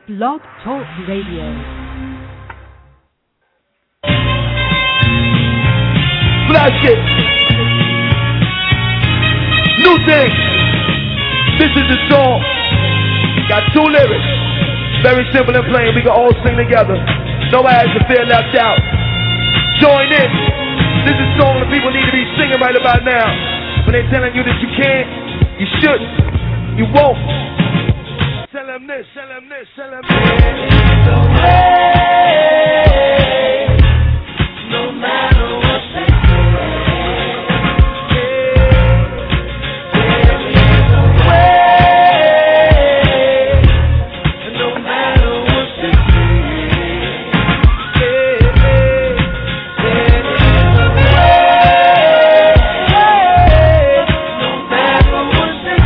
Blog Talk Radio. Flash it. New thing. This is the song. Got two lyrics. Very simple and plain. We can all sing together. Nobody has to feel left out. Join in. This is a song that people need to be singing right about now. When they're telling you that you can't, you shouldn't, you won't. Tell them this, tell them this, tell them this. No way, no matter what they say. There is no way, no matter what they say. There is no way, no matter what they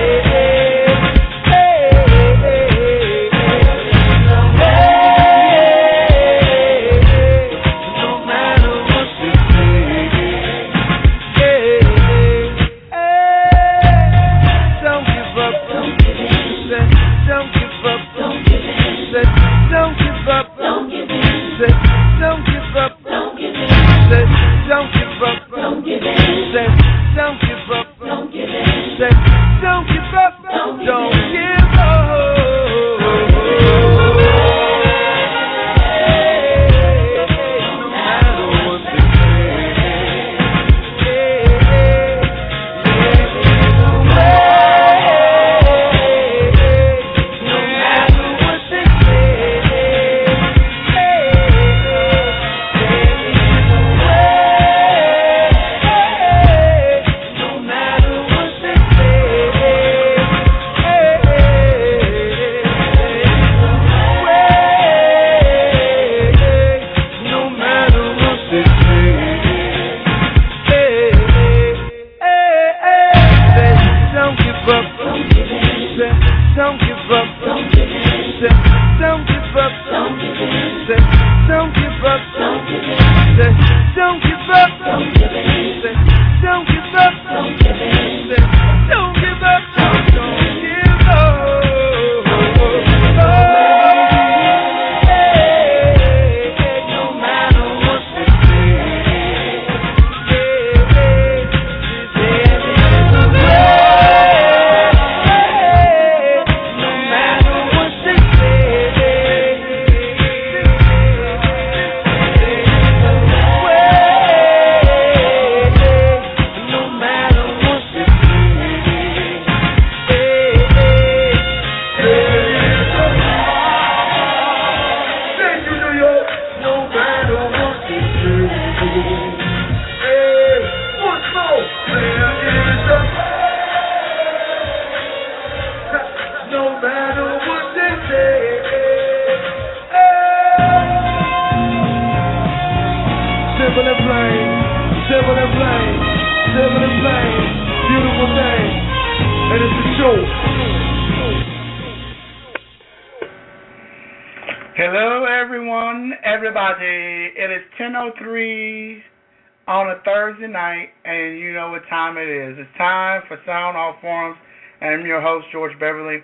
on a Thursday night, and you know what time it is. It's time for Sound Off Forums, and I'm your host, George Beverly.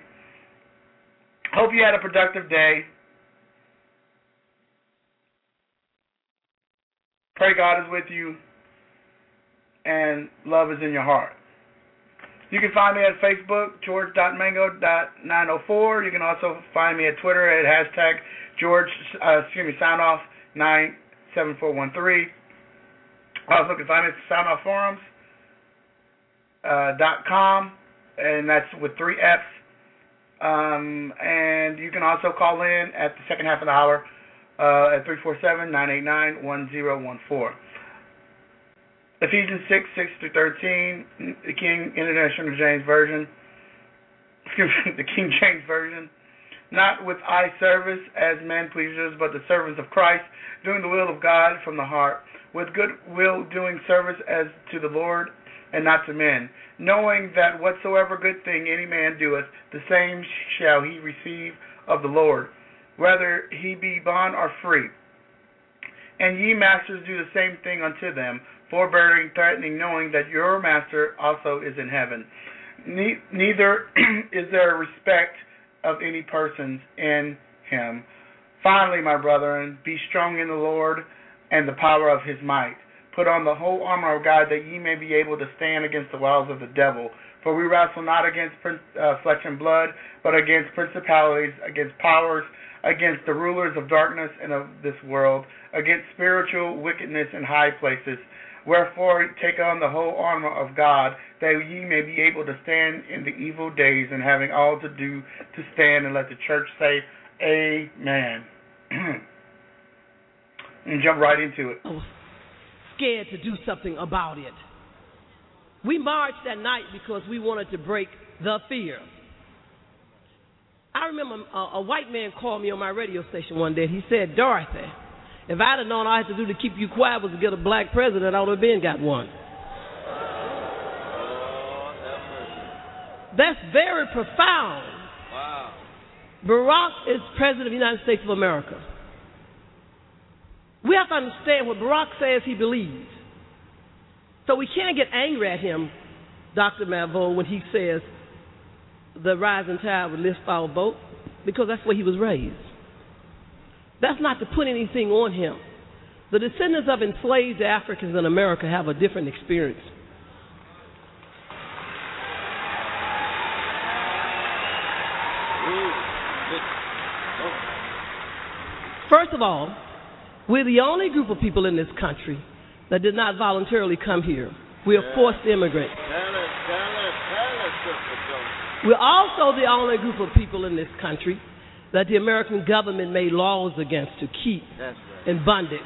Hope you had a productive day. Pray God is with you, and love is in your heart. You can find me at Facebook, george.mango.904. You can find me at Twitter at hashtag SoundOff97413. Also, you can find me at soundoffforums.com, and that's with 3 F's. And you can also call in at the second half of the hour at 347-989-1014. Ephesians 6:6-13, the King James Version. The King James Version. Not with eye service as men pleasers, but the servants of Christ, doing the will of God from the heart, with good will doing service as to the Lord and not to men, knowing that whatsoever good thing any man doeth, the same shall he receive of the Lord, whether he be bond or free. And ye masters do the same thing unto them, forbearing, threatening, knowing that your master also is in heaven. Neither is there respect of any persons in him. Finally, my brethren, be strong in the Lord and the power of his might. Put on the whole armor of God, that ye may be able to stand against the wiles of the devil. For we wrestle not against flesh and blood, but against principalities, against powers, against the rulers of darkness and of this world, against spiritual wickedness in high places. Wherefore take on the whole armor of God, that ye may be able to stand in the evil days, and having all to do to stand. And let the church say, Amen. And jump right into it. Scared to do something about it. We marched that night because we wanted to break the fear. I remember a white man called me on my radio station one day. He said, Dorothy, if I'd have known all I had to do to keep you quiet was to get a black president, I would have been got one. That's very profound. Wow. Barack is president of the United States of America. We have to understand what Barack says he believes. So we can't get angry at him, Dr. Malveaux, when he says the rising tide will lift our boat, because that's where he was raised. That's not to put anything on him. The descendants of enslaved Africans in America have a different experience. First of all, we're the only group of people in this country that did not voluntarily come here. We are forced immigrants. We're also the only group of people in this country that the American government made laws against to keep in bondage.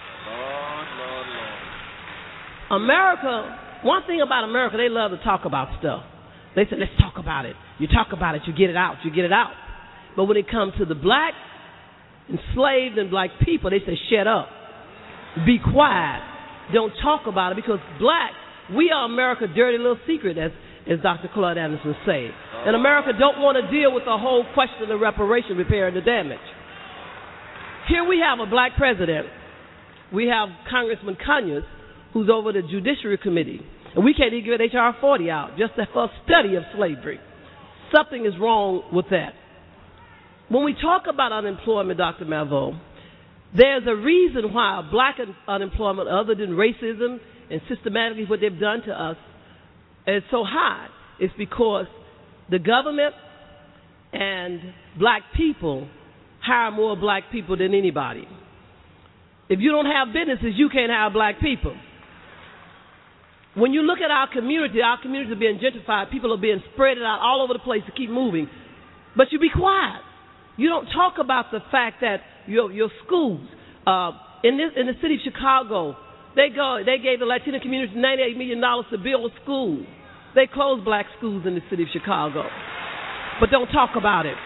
America, one thing about America, they love to talk about stuff. They say, let's talk about it. You talk about it, you get it out, you get it out. But when it comes to the black, enslaved, and black people, they say, shut up. Be quiet. Don't talk about it, because black, we are America's dirty little secret, as Dr. Claude Anderson said. And America don't want to deal with the whole question of reparation, repair, and the damage. Here we have a black president. We have Congressman Conyers, who's over the Judiciary Committee. And we can't even get H.R. 40 out, just for a study of slavery. Something is wrong with that. When we talk about unemployment, Dr. Malveaux, there's a reason why black unemployment, other than racism and systematically what they've done to us, is so high. It's because the government and black people hire more black people than anybody. If you don't have businesses, you can't hire black people. When you look at our communities are being gentrified. People are being spread out all over the place to keep moving. But you be quiet. You don't talk about the fact that your schools, in the city of Chicago, they gave the Latino community $98 million to build a school. They closed black schools in the city of Chicago, but don't talk about it.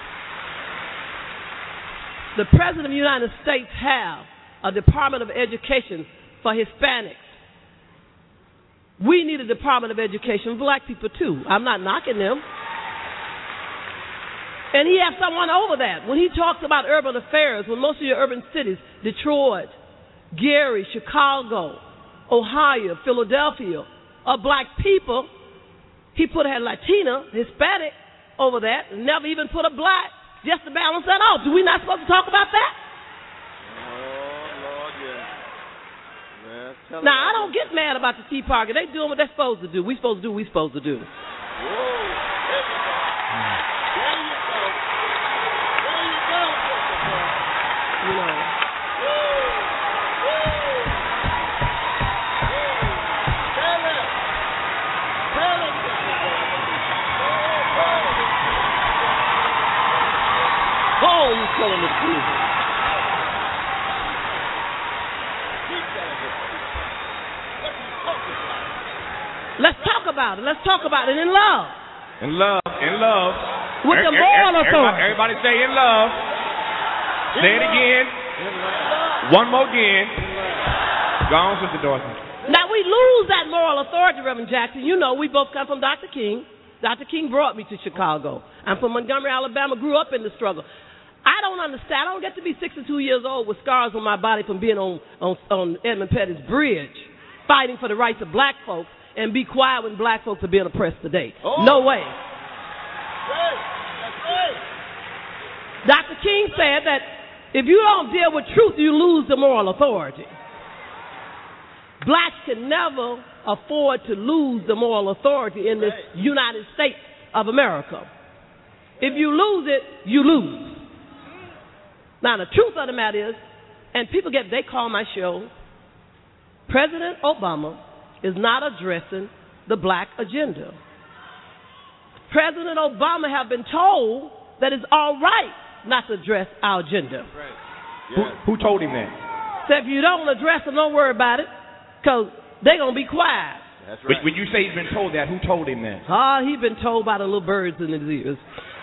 The President of the United States have a Department of Education for Hispanics. We need a Department of Education for black people too. I'm not knocking them. And he has someone over that. When he talks about urban affairs, when most of your urban cities, Detroit, Gary, Chicago, Ohio, Philadelphia, are black people, he put a Latina, Hispanic over that, and never even put a black, just to balance that out. Do we not supposed to talk about that? Oh, Lord, yes. Now, I don't get mad about the Tea Party. They doing what they're supposed to do. We supposed to do what we supposed to do. Let's talk about it. Let's talk about it in love. In love. In love. With the moral authority. Everybody say in love. Say it again. One more again. Go on, Sister Dorothy. Now, we lose that moral authority, Reverend Jackson. You know, we both come from Dr. King. Dr. King brought me to Chicago. I'm from Montgomery, Alabama, grew up in the struggle. I don't understand. I don't get to be 62 years old with scars on my body from being on Edmund Pettus Bridge, fighting for the rights of black folks, and be quiet when black folks are being oppressed today. Oh. No way. Dr. King said that if you don't deal with truth, you lose the moral authority. Blacks can never afford to lose the moral authority in this United States of America. If you lose it, you lose. Now, the truth of the matter is, and people they call my show, President Obama is not addressing the black agenda. President Obama have been told that it's all right not to address our agenda. Right. Yes. Who told him that? So if you don't address them, don't worry about it, because they're going to be quiet. That's right. When you say he's been told that, who told him that? He's been told by the little birds in his ears.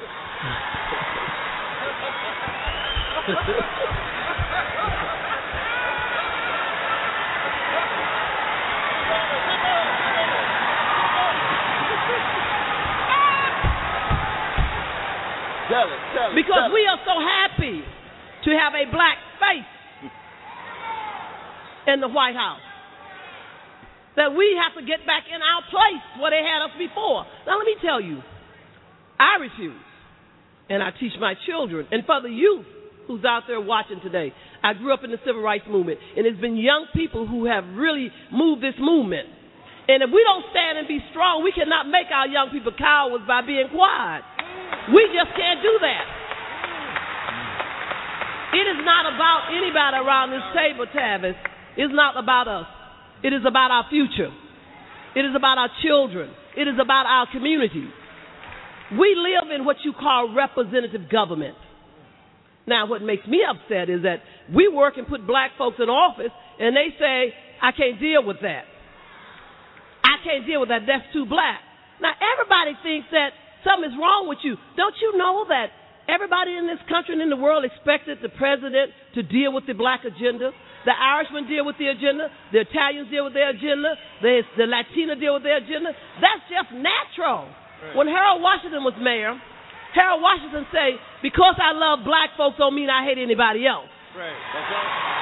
Because we are so happy to have a black face in the White House that we have to get back in our place where they had us before. Now, let me tell you, I refuse, and I teach my children, and for the youth who's out there watching today, I grew up in the civil rights movement, and it's been young people who have really moved this movement. And if we don't stand and be strong, we cannot make our young people cowards by being quiet. We just can't do that. It is not about anybody around this table, Tavis. It's not about us. It is about our future. It is about our children. It is about our community. We live in what you call representative government. Now, what makes me upset is that we work and put black folks in office, and they say, I can't deal with that. I can't deal with that. That's too black. Now, everybody thinks that something is wrong with you. Don't you know that everybody in this country and in the world expected the president to deal with the black agenda? The Irishmen deal with the agenda. The Italians deal with their agenda. The Latina deal with their agenda. That's just natural. Right. When Harold Washington was mayor, Harold Washington said, because I love black folks don't mean I hate anybody else. Right. That's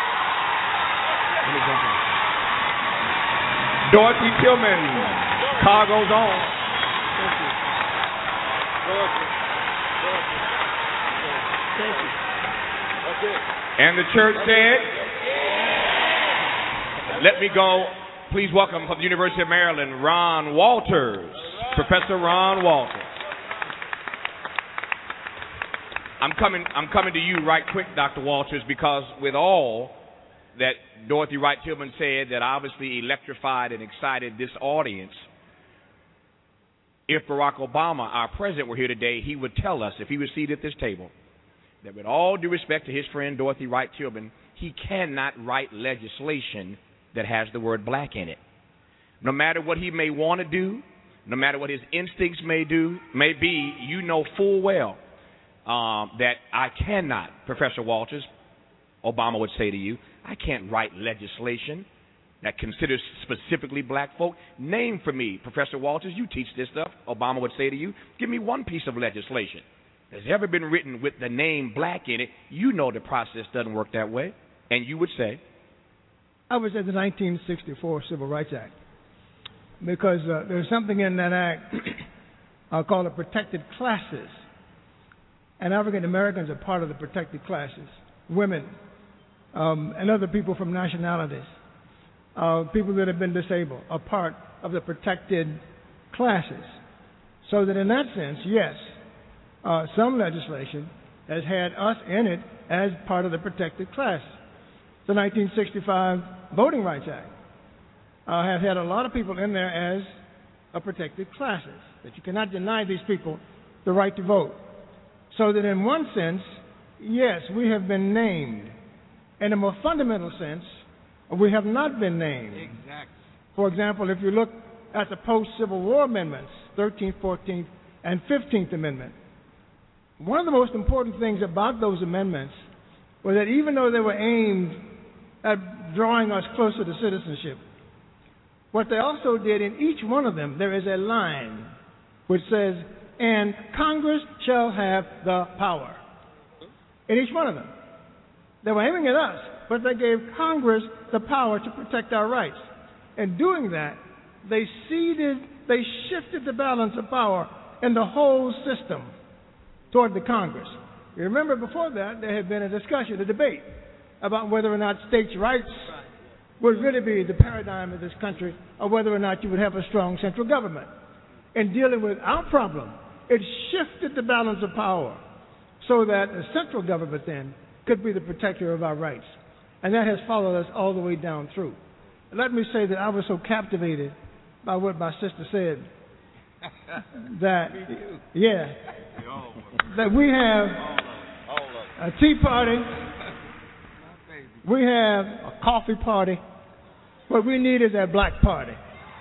right. Dorothy Tillman, car goes on. Thank you. Thank you. Okay. And the church said, let me go. Please welcome from the University of Maryland, Ron Walters. Professor Ron Walters. I'm coming to you right quick, Dr. Walters, because with all that Dorothy Wright Tillman said that obviously electrified and excited this audience, if Barack Obama, our president, were here today, he would tell us, if he was seated at this table, that with all due respect to his friend Dorothy Wright Tillman, he cannot write legislation that has the word black in it. No matter what he may want to do, no matter what his instincts may be, you know full well that I cannot, Professor Walters, Obama would say to you, I can't write legislation that considers specifically black folk. Name for me, Professor Walters, you teach this stuff, Obama would say to you, give me one piece of legislation that's ever been written with the name black in it. You know the process doesn't work that way. And you would say? I would say the 1964 Civil Rights Act, because there's something in that act called the protected classes. And African Americans are part of the protected classes. Women and other people from nationalities, people that have been disabled, are part of the protected classes. So that in that sense, yes, some legislation has had us in it as part of the protected class. The 1965 Voting Rights Act has had a lot of people in there as a protected classes, that you cannot deny these people the right to vote. So that in one sense, yes, we have been named. In a more fundamental sense, we have not been named. Exactly. For example, if you look at the post-Civil War amendments, 13th, 14th, and 15th Amendment, one of the most important things about those amendments was that even though they were aimed at drawing us closer to citizenship, what they also did in each one of them, there is a line which says, and Congress shall have the power. In each one of them. They were aiming at us, but they gave Congress the power to protect our rights. In doing that, they shifted the balance of power in the whole system toward the Congress. You remember before that, there had been a discussion, a debate, about whether or not states' rights would really be the paradigm of this country, or whether or not you would have a strong central government. In dealing with our problem, it shifted the balance of power so that the central government then could be the protector of our rights. And that has followed us all the way down through. Let me say that I was so captivated by what my sister said that, that we have a tea party, we have a coffee party. What we need is a black party.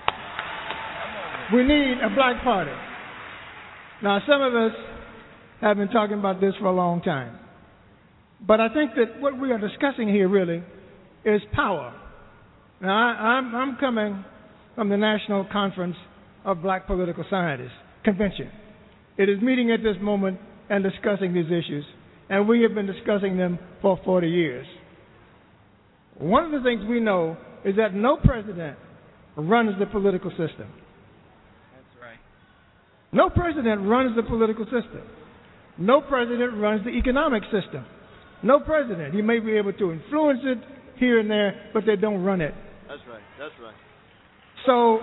We need a black party. Now, some of us have been talking about this for a long time. But I think that what we are discussing here really is power. Now, I'm coming from the National Conference of Black Political Scientists Convention. It is meeting at this moment and discussing these issues, and we have been discussing them for 40 years. One of the things we know is that no president runs the political system. That's right. No president runs the political system. No president runs the economic system. No president. He may be able to influence it here and there, but they don't run it. That's right. That's right. So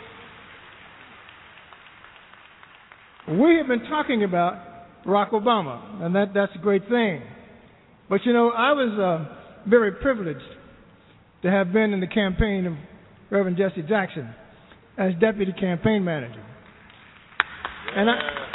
we have been talking about Barack Obama, and that's a great thing. But, you know, I was very privileged to have been in the campaign of Reverend Jesse Jackson as deputy campaign manager. And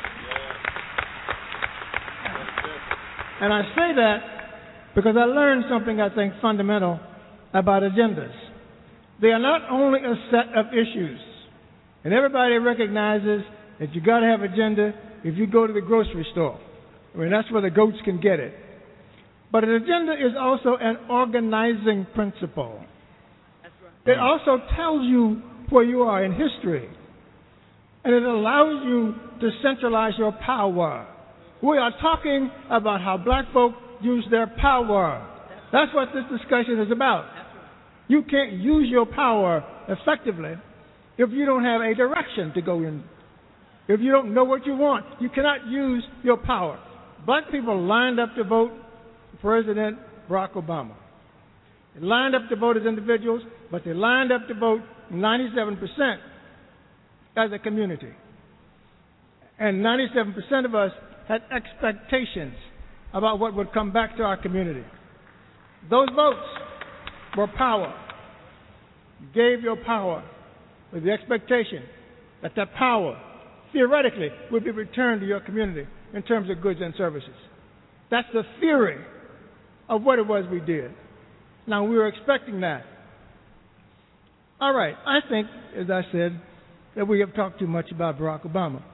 I say that because I learned something I think fundamental about agendas. They are not only a set of issues, and everybody recognizes that you got to have agenda if you go to the grocery store. I mean, that's where the goats can get it. But an agenda is also an organizing principle. That's right. It also tells you where you are in history, and it allows you to centralize your power. We are talking about how black folk use their power. That's what this discussion is about. You can't use your power effectively if you don't have a direction to go in. If you don't know what you want, you cannot use your power. Black people lined up to vote for President Barack Obama. They lined up to vote as individuals, but they lined up to vote 97% as a community. And 97% of us had expectations about what would come back to our community. Those votes were power. You gave your power with the expectation that that power, theoretically, would be returned to your community in terms of goods and services. That's the theory of what it was we did. Now, we were expecting that. All right, I think, as I said, that we have talked too much about Barack Obama.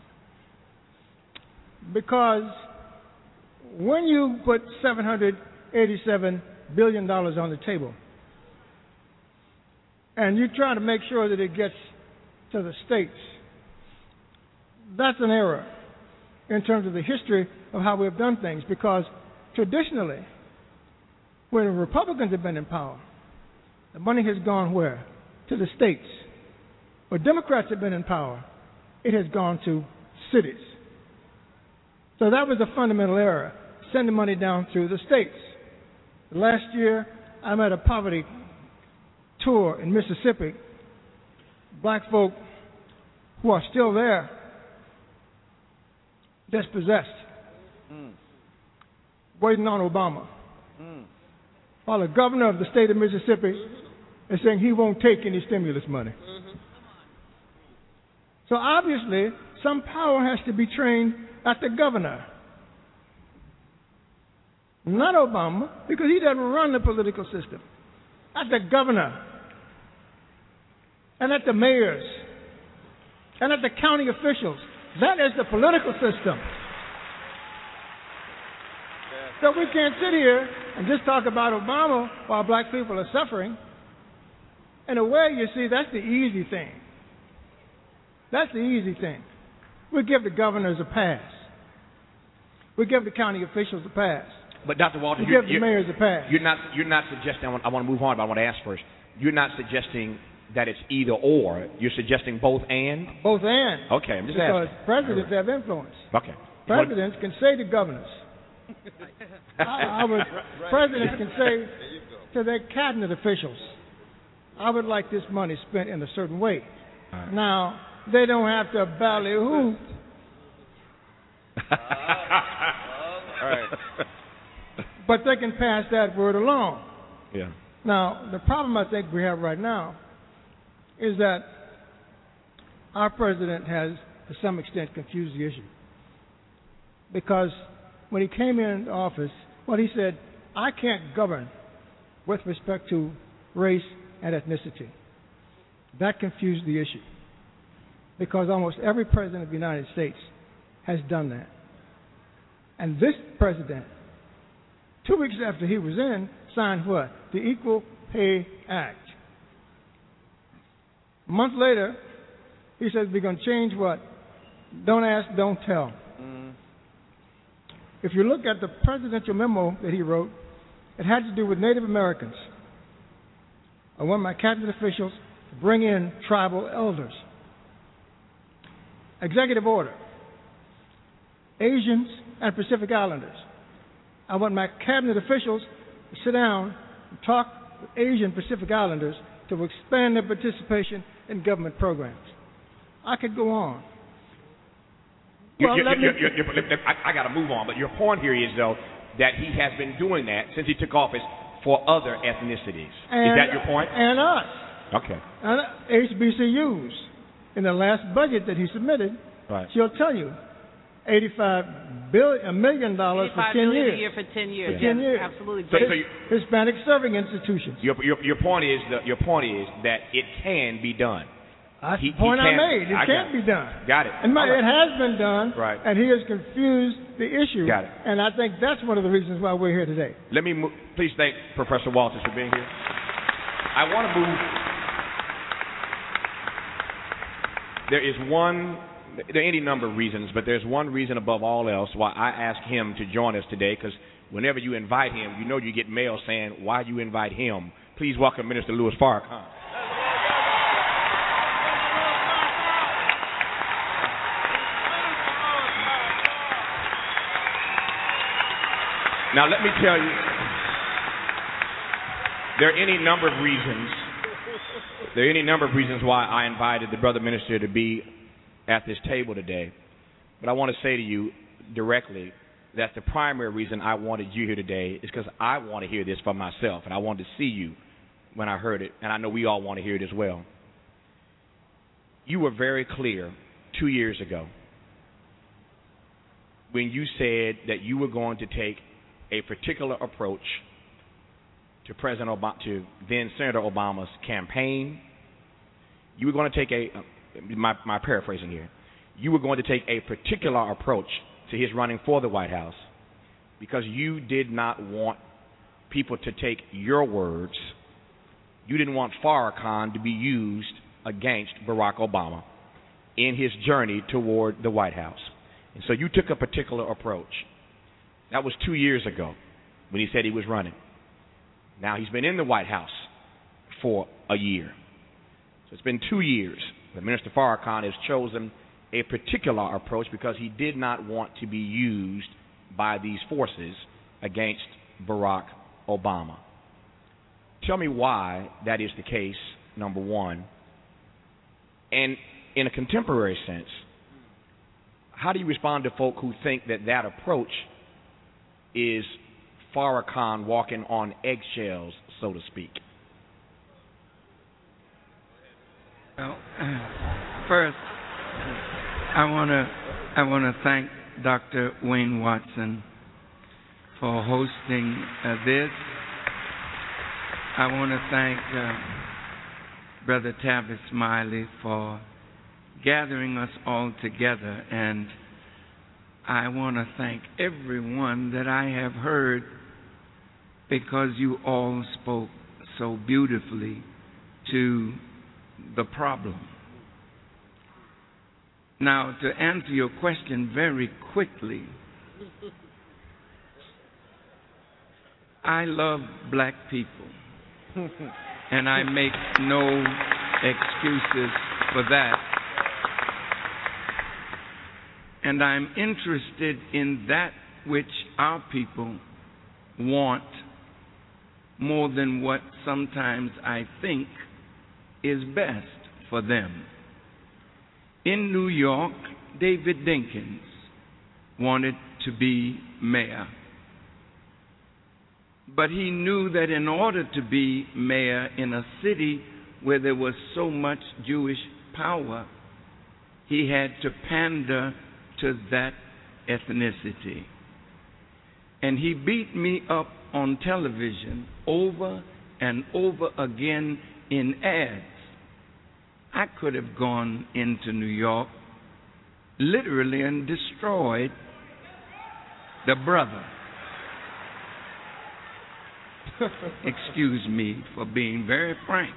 Because when you put $787 billion on the table, and you try to make sure that it gets to the states, that's an error in terms of the history of how we have done things. Because traditionally, when the Republicans have been in power, the money has gone where? To the states. When Democrats have been in power, it has gone to cities. So that was a fundamental error, sending money down through the states. Last year, I'm at a poverty tour in Mississippi. Black folk who are still there, dispossessed, waiting on Obama. While the governor of the state of Mississippi is saying he won't take any stimulus money. So obviously, some power has to be trained at the governor. Not Obama, because he doesn't run the political system. At the governor, and at the mayors, and at the county officials. That is the political system. So we can't sit here and just talk about Obama while black people are suffering. In a way, you see, that's the easy thing. That's the easy thing. We give the governors a pass. We give the county officials a pass. But Dr. Walter, we give the mayors a pass. You're not suggesting. I want to move on, but I want to ask first. You're not suggesting that it's either or. You're suggesting both and. Both and. Okay, I'm just asking. Because presidents have influence. Okay. Presidents can say to governors, Presidents can say to their cabinet officials, I would like this money spent in a certain way. Right. Now, they don't have to ballyhoo. Right. But they can pass that word along. Yeah. Now, the problem I think we have right now is that our president has, to some extent, confused the issue. Because when he came into office, he said, I can't govern with respect to race and ethnicity. That confused the issue. Because almost every president of the United States has done that. And this president, 2 weeks after he was in, signed what? The Equal Pay Act. A month later, he says we're going to change what? Don't ask, don't tell. If you look at the presidential memo that he wrote, it had to do with Native Americans. I want my cabinet officials to bring in tribal elders. Executive order. Asians and Pacific Islanders. I want my cabinet officials to sit down and talk with Asian Pacific Islanders to expand their participation in government programs. I could go on. I got to move on, but your point here is, though, that he has been doing that since he took office for other ethnicities. Is that your point? And us. Okay. And HBCUs. In the last budget that he submitted, right, she'll tell you, $85 million for 10 years. $85 million a year for 10 years. For 10 years. Absolutely. Hispanic serving institutions. Your point is that it can be done. That's the point I made. It can be done. Got it. And it has been done. Right. And he has confused the issue. Got it. And I think that's one of the reasons why we're here today. Let me please thank Professor Walters for being here. I want to move. There are any number of reasons, but there's one reason above all else why I asked him to join us today, because whenever you invite him, you get mail saying, why you invite him? Please welcome Minister Louis Farrakhan. Now, let me tell you, there are any number of reasons. There are any number of reasons why I invited the brother minister to be at this table today. But I want to say to you directly that the primary reason I wanted you here today is because I want to hear this for myself, and I wanted to see you when I heard it, and I know we all want to hear it as well. You were very clear 2 years ago when you said that you were going to take a particular approach to to then Senator Obama's campaign. You were going to take my paraphrasing here, you were going to take a particular approach to his running for the White House because you did not want people to take your words. You didn't want Farrakhan to be used against Barack Obama in his journey toward the White House. And so you took a particular approach. That was 2 years ago when he said he was running. Now he's been in the White House for a year. So it's been 2 years. The Minister Farrakhan has chosen a particular approach because he did not want to be used by these forces against Barack Obama. Tell me why that is the case, number one. And in a contemporary sense, how do you respond to folk who think that approach is Farrakhan walking on eggshells, so to speak? Well, first, I want to thank Dr. Wayne Watson for hosting this. I want to thank Brother Tavis Smiley for gathering us all together, and I want to thank everyone that I have heard because you all spoke so beautifully to the problem. Now, to answer your question very quickly, I love black people, and I make no excuses for that. And I'm interested in that which our people want more than what sometimes I think is best for them. In New York, David Dinkins wanted to be mayor. But he knew that in order to be mayor in a city where there was so much Jewish power, he had to pander to that ethnicity. And he beat me up on television over and over again in ads. I could have gone into New York literally and destroyed the brother. Excuse me for being very frank.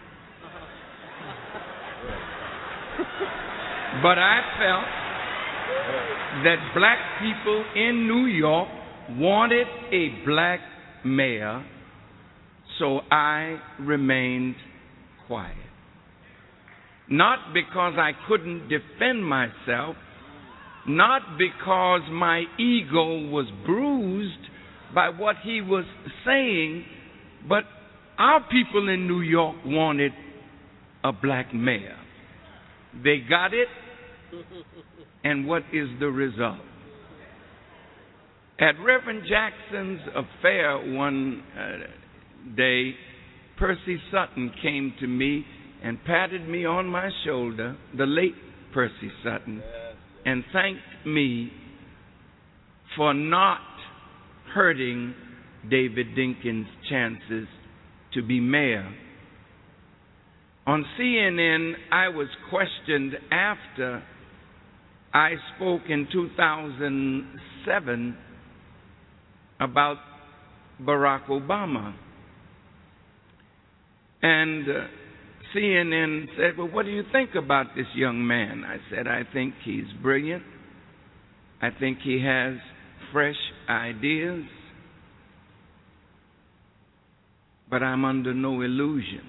But I felt that black people in New York wanted a black mayor, so I remained quiet. Not because I couldn't defend myself, not because my ego was bruised by what he was saying, but our people in New York wanted a black mayor. They got it, and what is the result? At Reverend Jackson's affair one day, Percy Sutton came to me and patted me on my shoulder, the late Percy Sutton, and thanked me for not hurting David Dinkins' chances to be mayor. On CNN, I was questioned after I spoke in 2007 about Barack Obama. And CNN said, well, what do you think about this young man? I said, I think he's brilliant. I think he has fresh ideas. But I'm under no illusion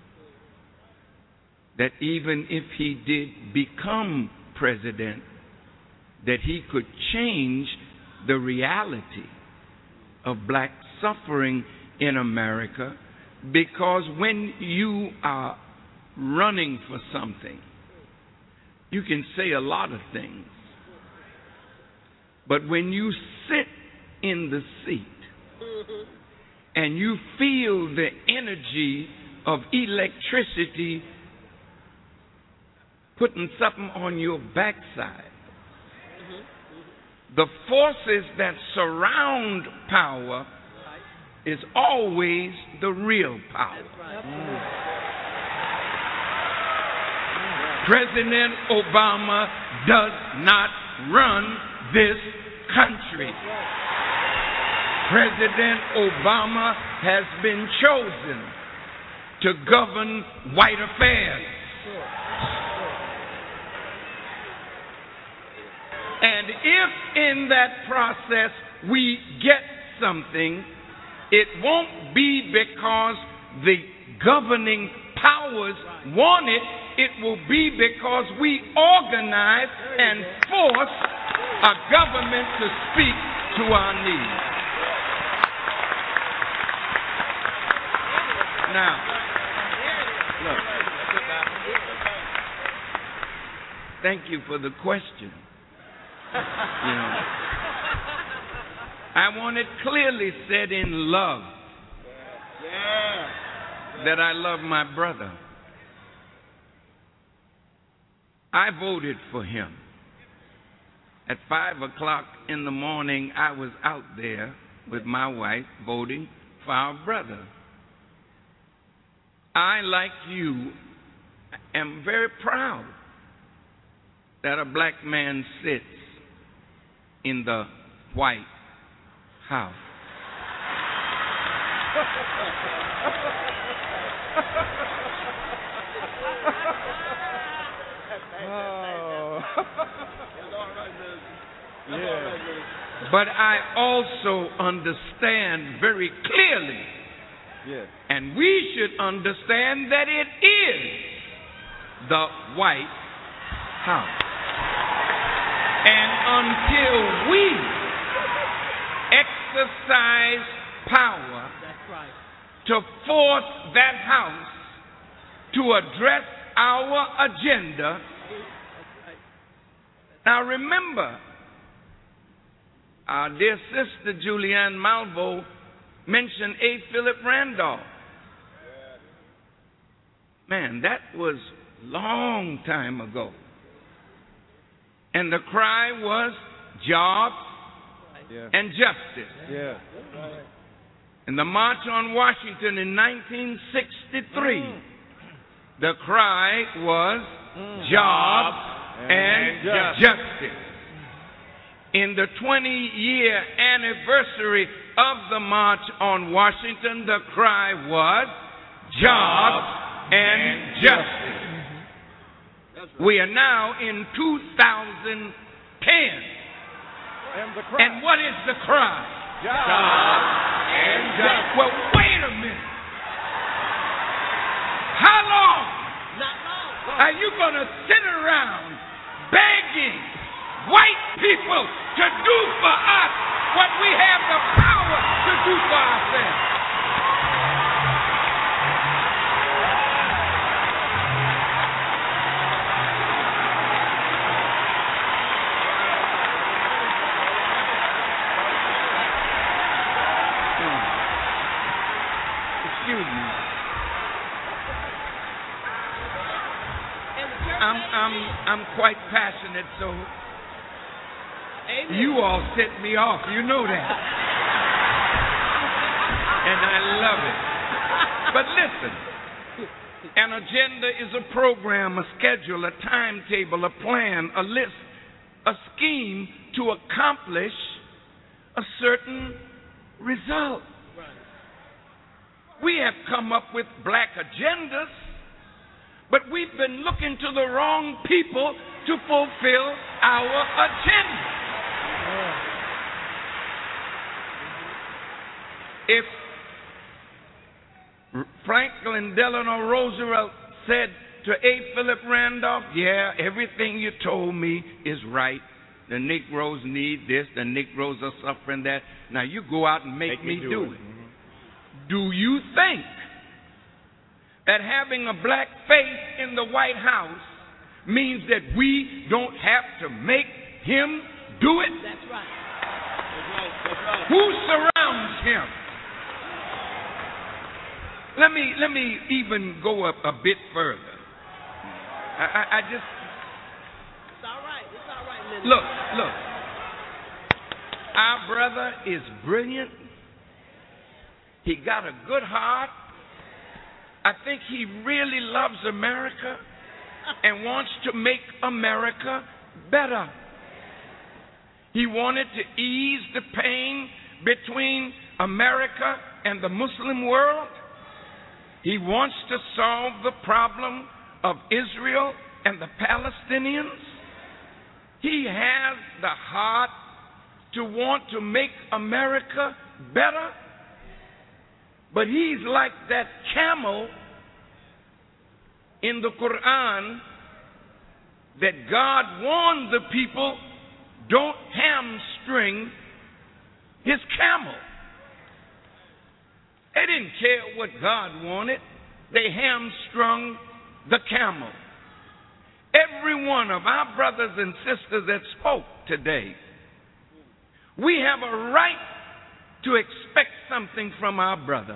that even if he did become president, that he could change the reality of black suffering in America, because when you are running for something, you can say a lot of things, but when you sit in the seat and you feel the energy of electricity putting something on your backside, the forces that surround power is always the real power. President Obama does not run this country. President Obama has been chosen to govern white affairs. And if in that process we get something, it won't be because the governing powers want it. It will be because we organize and force a government to speak to our needs. Now, look, thank you for the question. You know, I want it clearly said in love that I love my brother. I voted for him. At 5 o'clock in the morning, I was out there with my wife voting for our brother. I, like you, am very proud that a black man sits in the White House. But I also understand very clearly, and we should understand that it is the White House. And until we exercise power That's right. to force that house to address our agenda. Now remember, our dear sister Julianne Malvo mentioned A. Philip Randolph. Man, that was long time ago. And the cry was jobs and justice. In the March on Washington in 1963, the cry was jobs and justice. In the 20-year anniversary of the March on Washington, the cry was jobs and justice. We are now in 2010. And what is the cry? Jobs and justice. Well, wait a minute. How long are you going to sit around begging white people to do for us what we have the power to do for ourselves? Excuse me. I'm quite passionate, so you all set me off. You know that. And I love it. But listen, an agenda is a program, a schedule, a timetable, a plan, a list, a scheme to accomplish a certain result. We have come up with black agendas, but we've been looking to the wrong people to fulfill our agenda. If Franklin Delano Roosevelt said to A. Philip Randolph, yeah, everything you told me is right. The Negroes need this, the Negroes are suffering that. Now you go out and make me do it. Do you think that having a black face in the White House means that we don't have to make him do it? That's right. Who surrounds him? Let me even go up a bit further. I just... It's all right. It's all right, Linda. Look. Our brother is brilliant. He got a good heart. I think he really loves America and wants to make America better. He wanted to ease the pain between America and the Muslim world. He wants to solve the problem of Israel and the Palestinians. He has the heart to want to make America better. But he's like that camel in the Quran that God warned the people, don't hamstring his camel. They didn't care what God wanted. They hamstrung the camel. Every one of our brothers and sisters that spoke today, we have a right to expect something from our brother.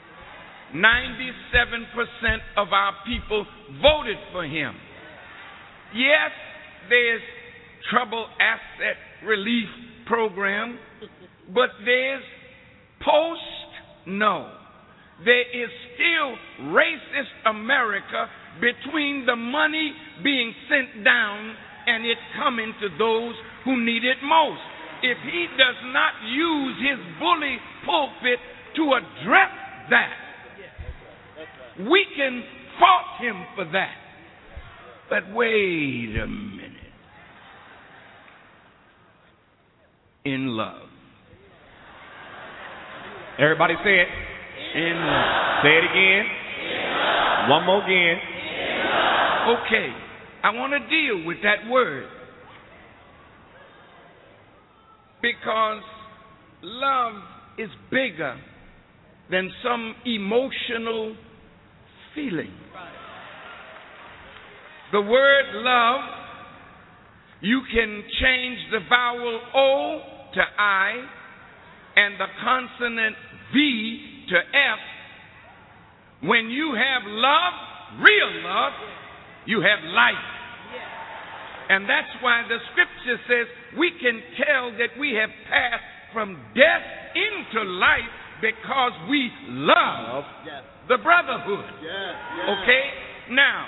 97% of our people voted for him. Yes, there's trouble asset relief program, but there's post, no. There is still racist America between the money being sent down and it coming to those who need it most. If he does not use his bully pulpit to address that, we can fault him for that. But wait a minute. In love. Everybody say it. In love. Say it again. One more again. Okay, I want to deal with that word. Because love is bigger than some emotional feeling. The word love, you can change the vowel O to I and the consonant V to F. When you have love, real love, you have life. And that's why the scripture says we can tell that we have passed from death into life because we love the brotherhood. Okay? Now,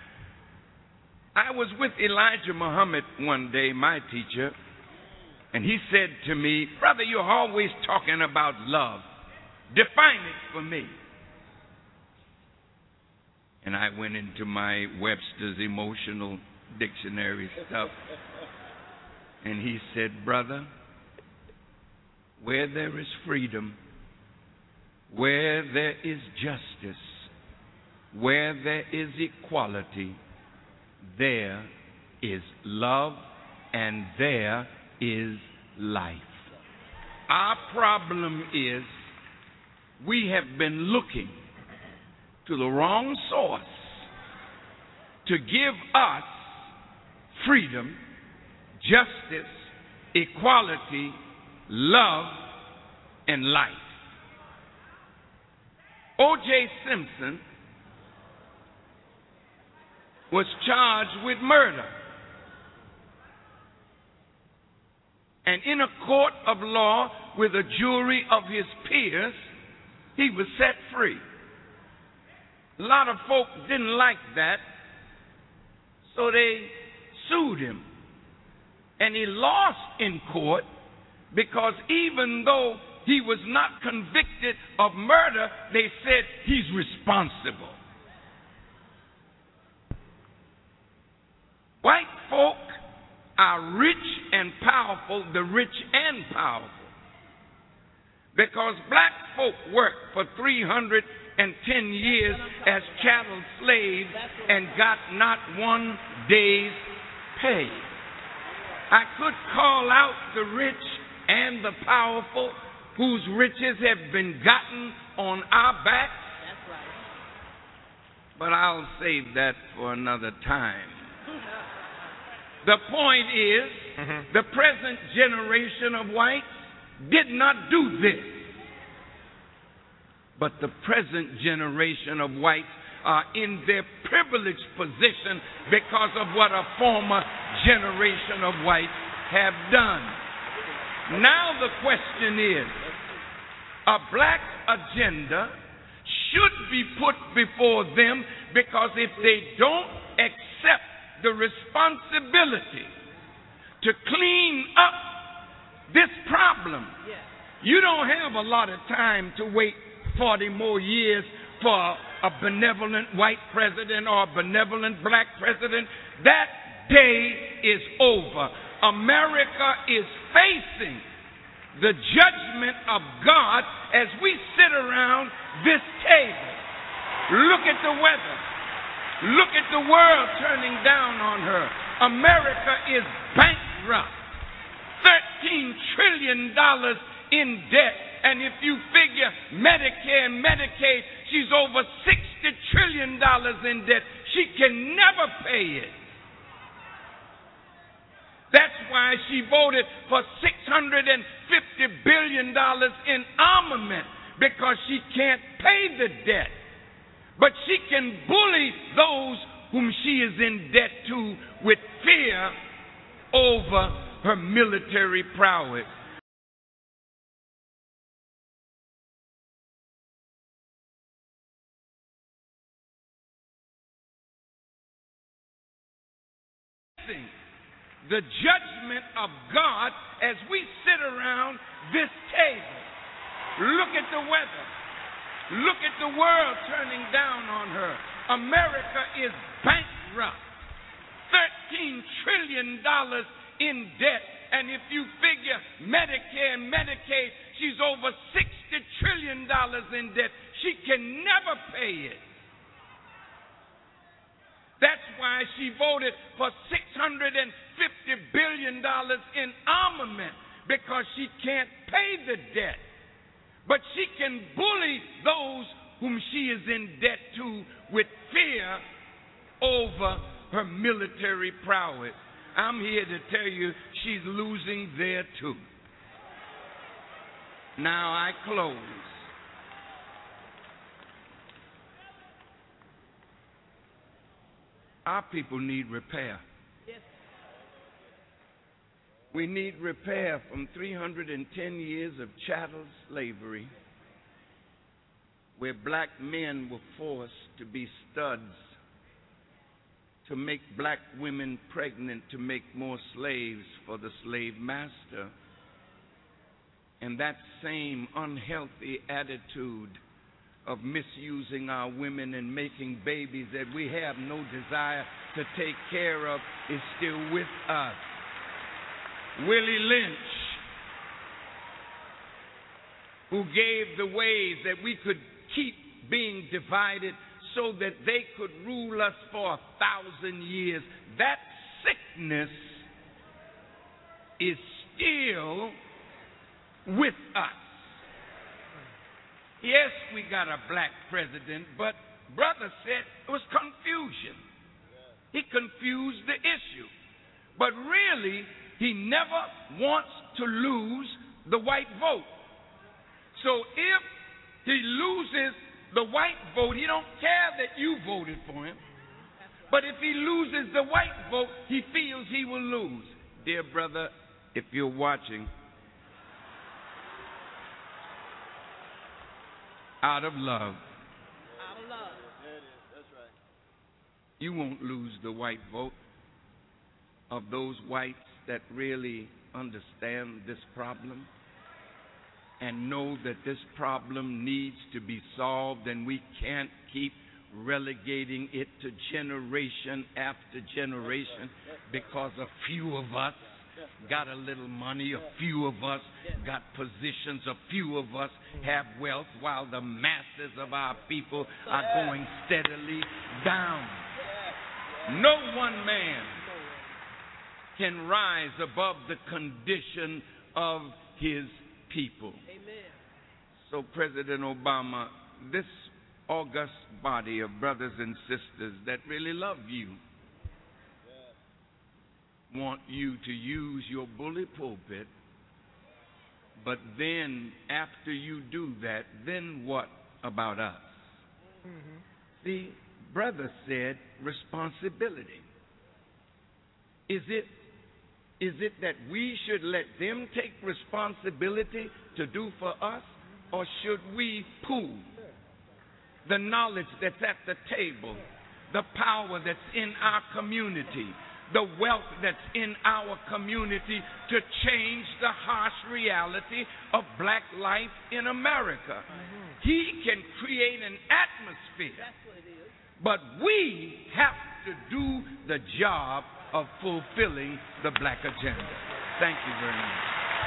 I was with Elijah Muhammad one day, my teacher, and he said to me, "Brother, you're always talking about love. Define it for me." And I went into my Webster's emotional dictionary stuff, and he said, "Brother, where there is freedom, where there is justice, where there is equality, there is love and there is life." Our problem is we have been looking to the wrong source to give us freedom, justice, equality, love, and life. O.J. Simpson was charged with murder. And in a court of law with a jury of his peers, he was set free. A lot of folk didn't like that, so they sued him. And he lost in court because even though he was not convicted of murder, they said he's responsible. White folk are rich and powerful, the rich and powerful, because black folk worked for 310 years as chattel slaves and got not one day's pay. I could call out the rich and the powerful whose riches have been gotten on our backs, but I'll save that for another time. The point is, the present generation of whites did not do this. But the present generation of whites are in their privileged position because of what a former generation of whites have done. Now the question is, a black agenda should be put before them, because if they don't accept the responsibility to clean up this problem, you don't have a lot of time to wait 40 more years for a benevolent white president or a benevolent black president. That day is over. America is facing the judgment of God as we sit around this table. Look at the weather. Look at the world turning down on her. America is bankrupt. $13 trillion in debt. And if you figure Medicare and Medicaid, she's over $60 trillion in debt. She can never pay it. That's why she voted for $650 billion in armament, because she can't pay the debt. But she can bully those whom she is in debt to with fear over her military prowess. The judgment of God as we sit around this table. Look at the weather. Look at the world turning down on her. America is bankrupt. $13 trillion in debt. And if you figure Medicare and Medicaid, she's over $60 trillion in debt. She can never pay it. That's why she voted for $650 billion in armament, because she can't pay the debt. But she can bully those whom she is in debt to with fear over her military prowess. I'm here to tell you she's losing there too. Now I close. Our people need repair. Yes. We need repair from 310 years of chattel slavery, where black men were forced to be studs, to make black women pregnant, to make more slaves for the slave master. And that same unhealthy attitude of misusing our women and making babies that we have no desire to take care of is still with us. Willie Lynch, who gave the ways that we could keep being divided so that they could rule us for 1,000 years, that sickness is still with us. Yes, we got a black president, but brother said it was confusion. He confused the issue. But really, he never wants to lose the white vote. So if he loses the white vote, he don't care that you voted for him. But if he loses the white vote, he feels he will lose. Dear brother, if you're watching, out of love. Out of love. There it is. That's right. You won't lose the white vote of those whites that really understand this problem and know that this problem needs to be solved, and we can't keep relegating it to generation after generation because a few of us got a little money, a few of us got positions, a few of us have wealth, while the masses of our people are going steadily down. No one man can rise above the condition of his people. Amen. So, President Obama, this august body of brothers and sisters that really love you want you to use your bully pulpit, but then after you do that, then what about us? The brother said responsibility. Is it that we should let them take responsibility to do for us, or should we pool the knowledge that's at the table, the power that's in our community, the wealth that's in our community to change the harsh reality of black life in America? He can create an atmosphere. That's what it is. But we have to do the job of fulfilling the black agenda. Thank you very much.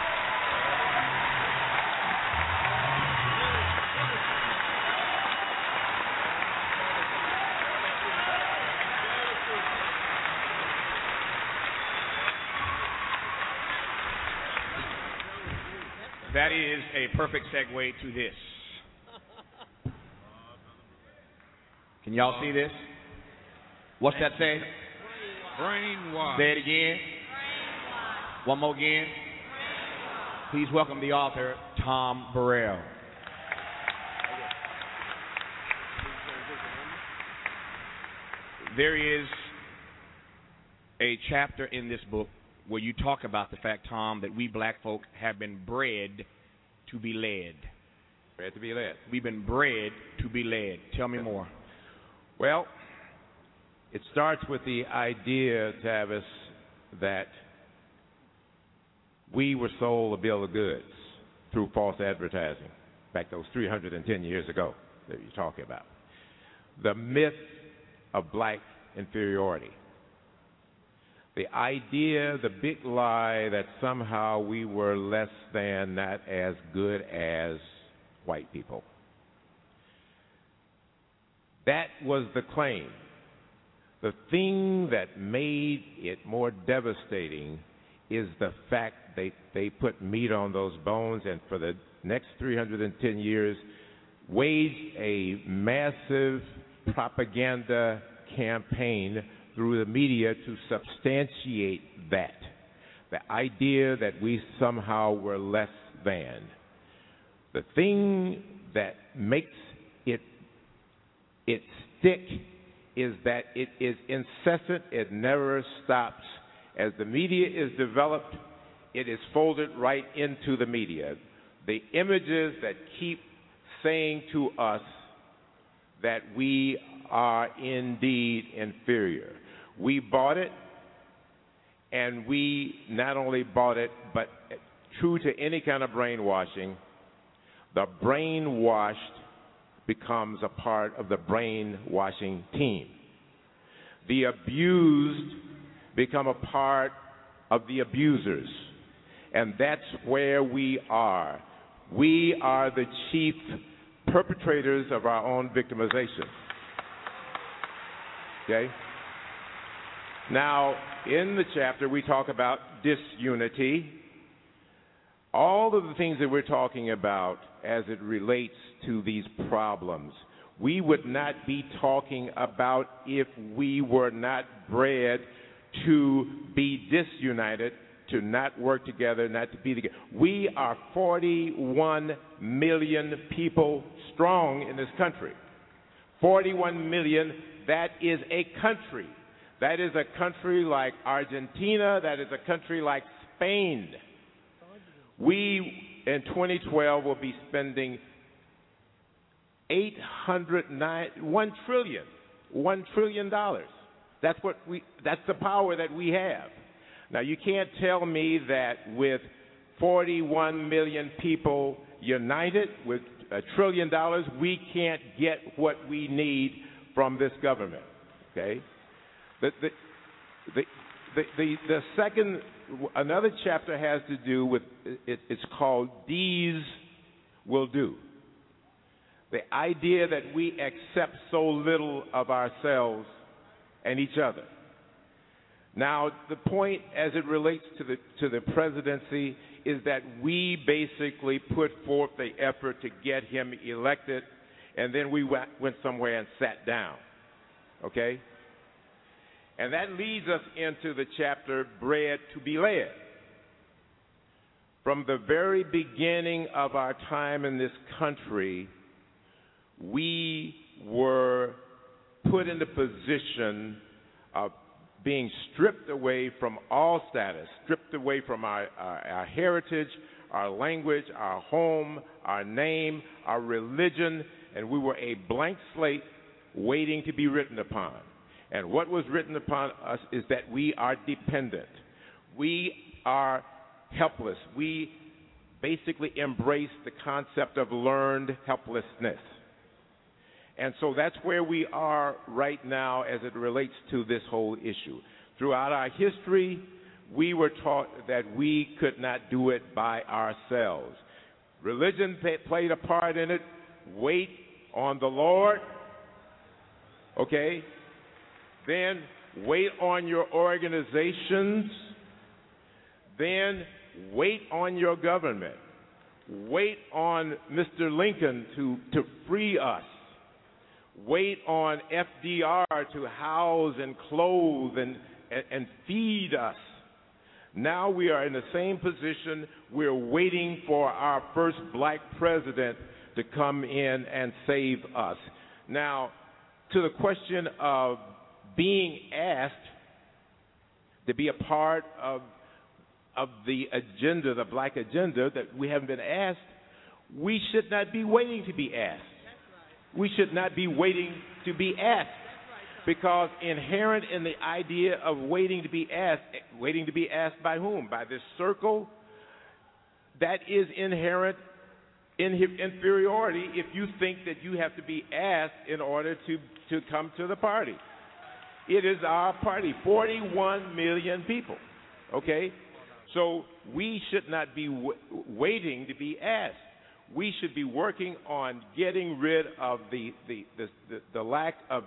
That is a perfect segue to this. Can y'all see this? What's that say? Brainwash. Say it again. One more again. Please welcome the author, Tom Burrell. There is a chapter in this book where you talk about the fact, Tom, that we black folk have been bred to be led. Bred to be led. We've been bred to be led. Tell me more. Well, it starts with the idea, Tavis, that we were sold a bill of goods through false advertising back those 310 years ago that you're talking about. The myth of black inferiority. The idea, the big lie that somehow we were less than, not as good as white people. That was the claim. The thing that made it more devastating is the fact they put meat on those bones, and for the next 310 years waged a massive propaganda campaign through the media to substantiate that. The idea that we somehow were less than. The thing that makes it stick is that it is incessant, it never stops. As the media is developed, it is folded right into the media. The images that keep saying to us that we are indeed inferior. We bought it, and we not only bought it, but true to any kind of brainwashing, the brainwashed becomes a part of the brainwashing team. The abused become a part of the abusers. And that's where we are. We are the chief perpetrators of our own victimization. Okay? Now, in the chapter, we talk about disunity. All of the things that we're talking about as it relates to these problems, we would not be talking about if we were not bred to be disunited, to not work together, not to be together. We are 41 million people strong in this country. 41 million, that is a country. That is a country like Argentina. That is a country like Spain. We, in 2012, will be spending $1 trillion. That's the power that we have. Now, you can't tell me that with 41 million people united with $1 trillion, we can't get what we need from this government. Okay? The second, another chapter has to do with, it's called These Will Do. The idea that we accept so little of ourselves and each other. Now, the point as it relates to the presidency is that we basically put forth the effort to get him elected, and then we went somewhere and sat down. Okay? And that leads us into the chapter, Bred to be Led. From the very beginning of our time in this country, we were put in the position of being stripped away from all status, stripped away from our heritage, our language, our home, our name, our religion, and we were a blank slate waiting to be written upon. And what was written upon us is that we are dependent. We are helpless. We basically embrace the concept of learned helplessness. And so that's where we are right now as it relates to this whole issue. Throughout our history, we were taught that we could not do it by ourselves. Religion played a part in it. Wait on the Lord. Okay? Then wait on your organizations. Then wait on your government. Wait on Mr. Lincoln to free us. Wait on FDR to house and clothe and feed us. Now we are in the same position. We're waiting for our first black president to come in and save us. Now, to the question of being asked to be a part of the agenda, the black agenda, that we haven't been asked, we should not be waiting to be asked. We should not be waiting to be asked, because inherent in the idea of waiting to be asked by whom? By this circle, that is inherent in inferiority if you think that you have to be asked in order to come to the party. It is our party, 41 million people, okay? So we should not be waiting to be asked. We should be working on getting rid of the lack of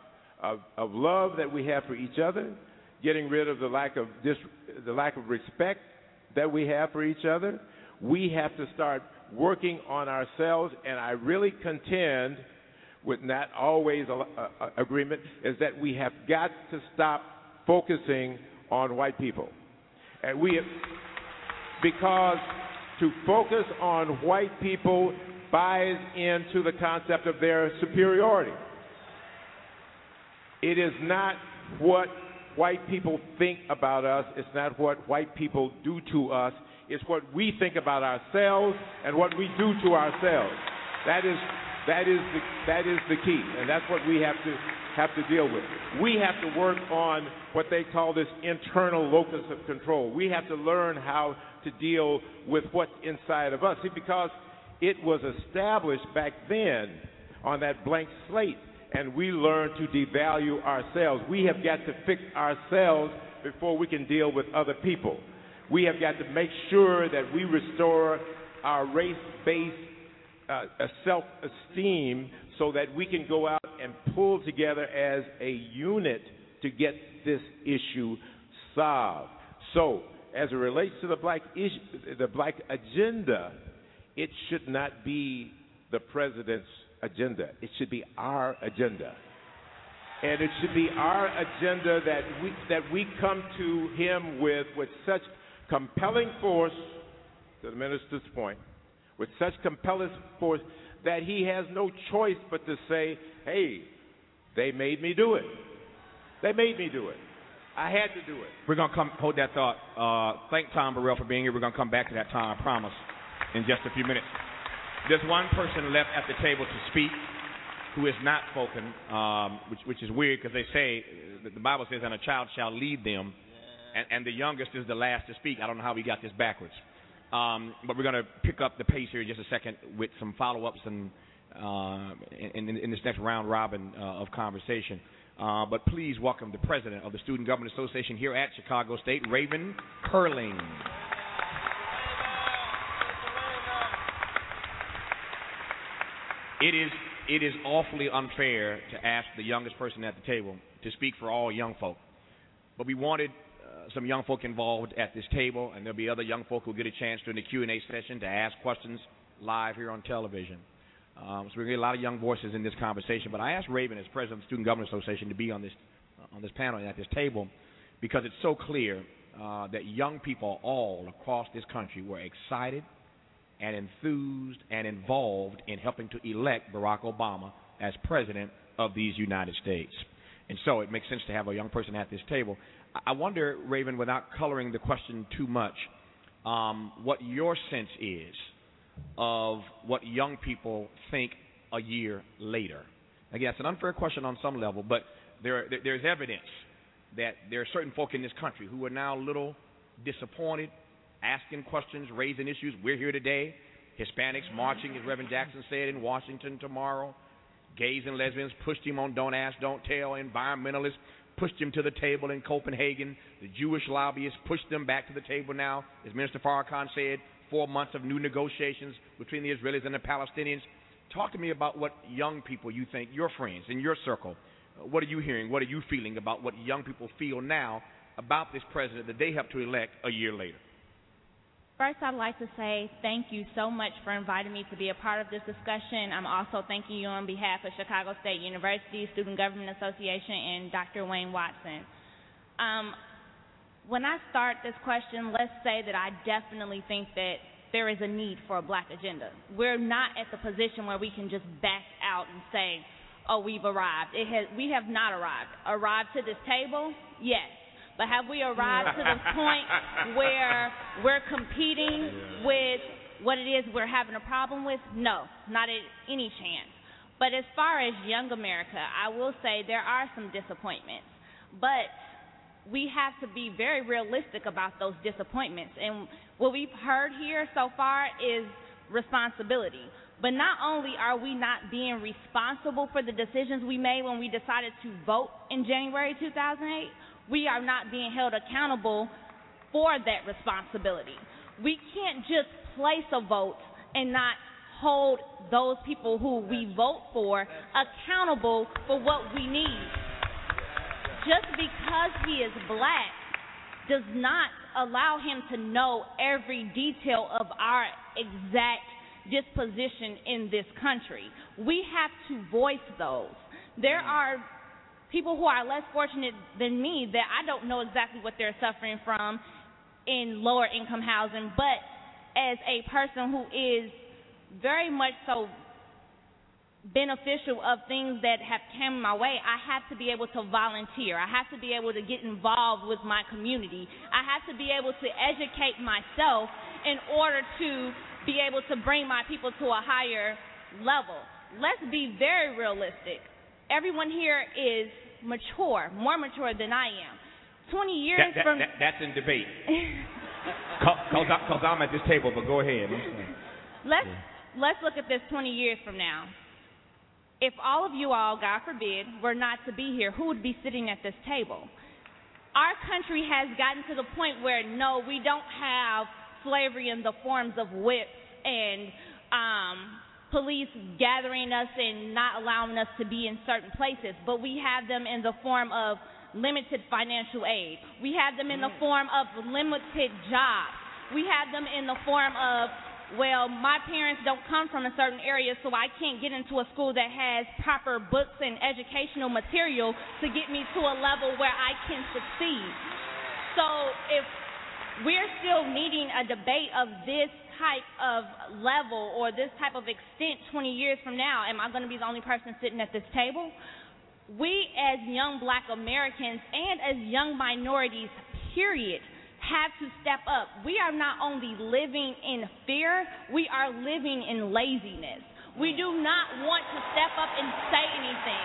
love that we have for each other, getting rid of the lack of respect, that we have for each other. We have to start working on ourselves, and I really contend with not always agreement, is that we have got to stop focusing on white people. And because to focus on white people buys into the concept of their superiority. It is not what white people think about us. It's not what white people do to us. It's what we think about ourselves and what we do to ourselves. That is the key, and that's what we have to deal with. We have to work on what they call this internal locus of control. We have to learn how to deal with what's inside of us. See, because it was established back then on that blank slate, and we learned to devalue ourselves. We have got to fix ourselves before we can deal with other people. We have got to make sure that we restore our race-based self-esteem so that we can go out and pull together as a unit to get this issue solved. So, as it relates to the black agenda, it should not be the president's agenda. It should be our agenda. And it should be our agenda that we come to him with such compelling force, to the minister's point, with such compelling force that he has no choice but to say, hey, they made me do it. They made me do it. I had to do it. We're going to hold that thought. Thank Tom Burrell for being here. We're going to come back to that, Tom, I promise, in just a few minutes. There's one person left at the table to speak who has not spoken, which is weird because they say, the Bible says, and a child shall lead them, and the youngest is the last to speak. I don't know how we got this backwards. But we're going to pick up the pace here in just a second with some follow-ups and in this next round robin of conversation. But please welcome the president of the Student Government Association here at Chicago State, Raven Curling. It is awfully unfair to ask the youngest person at the table to speak for all young folk. But we wanted some young folk involved at this table, and there'll be other young folk who'll get a chance during the Q&A session to ask questions live here on television. So we're going to get a lot of young voices in this conversation. But I asked Raven, as president of the Student Government Association, to be on this panel and at this table because it's so clear that young people all across this country were excited and enthused and involved in helping to elect Barack Obama as president of these United States. And so it makes sense to have a young person at this table. I wonder, Raven, without coloring the question too much, what your sense is of what young people think a year later. Again, it's an unfair question on some level, but there's evidence that there are certain folk in this country who are now a little disappointed, asking questions, raising issues. We're here today. Hispanics marching, as Reverend Jackson said, in Washington tomorrow. Gays and lesbians pushed him on Don't Ask, Don't Tell. Environmentalists pushed him to the table in Copenhagen. The Jewish lobbyists pushed them back to the table now. As Minister Farrakhan said, 4 months of new negotiations between the Israelis and the Palestinians. Talk to me about what young people you think, your friends in your circle, what are you hearing, what are you feeling about what young people feel now about this president that they helped to elect a year later? First, I'd like to say thank you so much for inviting me to be a part of this discussion. I'm also thanking you on behalf of Chicago State University, Student Government Association, and Dr. Wayne Watson. When I start this question, let's say that I definitely think that there is a need for a black agenda. We're not at the position where we can just back out and say, oh, we've arrived. We have not arrived. Arrived to this table? Yes. But have we arrived to the point where we're competing with what it is we're having a problem with? No, not at any chance. But as far as young America, I will say there are some disappointments. But we have to be very realistic about those disappointments. And what we've heard here so far is responsibility. But not only are we not being responsible for the decisions we made when we decided to vote in January 2008, we are not being held accountable for that responsibility. We can't just place a vote and not hold those people who we vote for accountable for what we need. Just because he is black does not allow him to know every detail of our exact disposition in this country. We have to voice those. There are people who are less fortunate than me that I don't know exactly what they're suffering from in lower income housing, but as a person who is very much so beneficial of things that have come my way, I have to be able to volunteer. I have to be able to get involved with my community. I have to be able to educate myself in order to be able to bring my people to a higher level. Let's be very realistic. Everyone here is mature, more mature than I am. 20 years from... That's in debate. Because I'm at this table, but go ahead. Let's look at this 20 years from now. If all of you all, God forbid, were not to be here, who would be sitting at this table? Our country has gotten to the point where, no, we don't have slavery in the forms of whips and police gathering us and not allowing us to be in certain places, but we have them in the form of limited financial aid. We have them in the form of limited jobs. We have them in the form of, well, my parents don't come from a certain area, so I can't get into a school that has proper books and educational material to get me to a level where I can succeed. So if we're still needing a debate of this type of level or this type of extent 20 years from now, am I going to be the only person sitting at this table? We as young black Americans and as young minorities, period, have to step up. We are not only living in fear, we are living in laziness. We do not want to step up and say anything.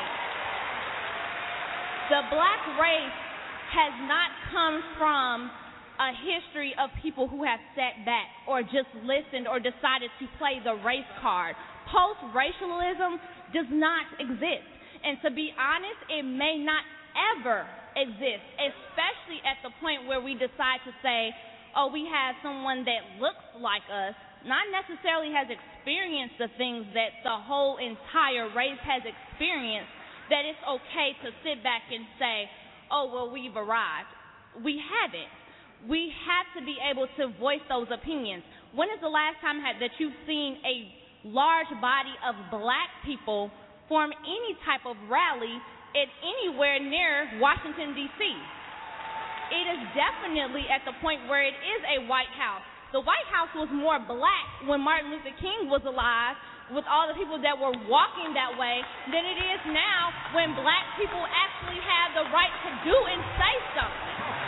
The black race has not come from a history of people who have sat back or just listened or decided to play the race card. Post-racialism does not exist. And to be honest, it may not ever exist, especially at the point where we decide to say, oh, we have someone that looks like us, not necessarily has experienced the things that the whole entire race has experienced, that it's okay to sit back and say, oh, well, we've arrived. We haven't. We have to be able to voice those opinions. When is the last time that you've seen a large body of black people form any type of rally at anywhere near Washington, D.C.? It is definitely at the point where it is a White House. The White House was more black when Martin Luther King was alive, with all the people that were walking that way, than it is now when black people actually have the right to do and say something.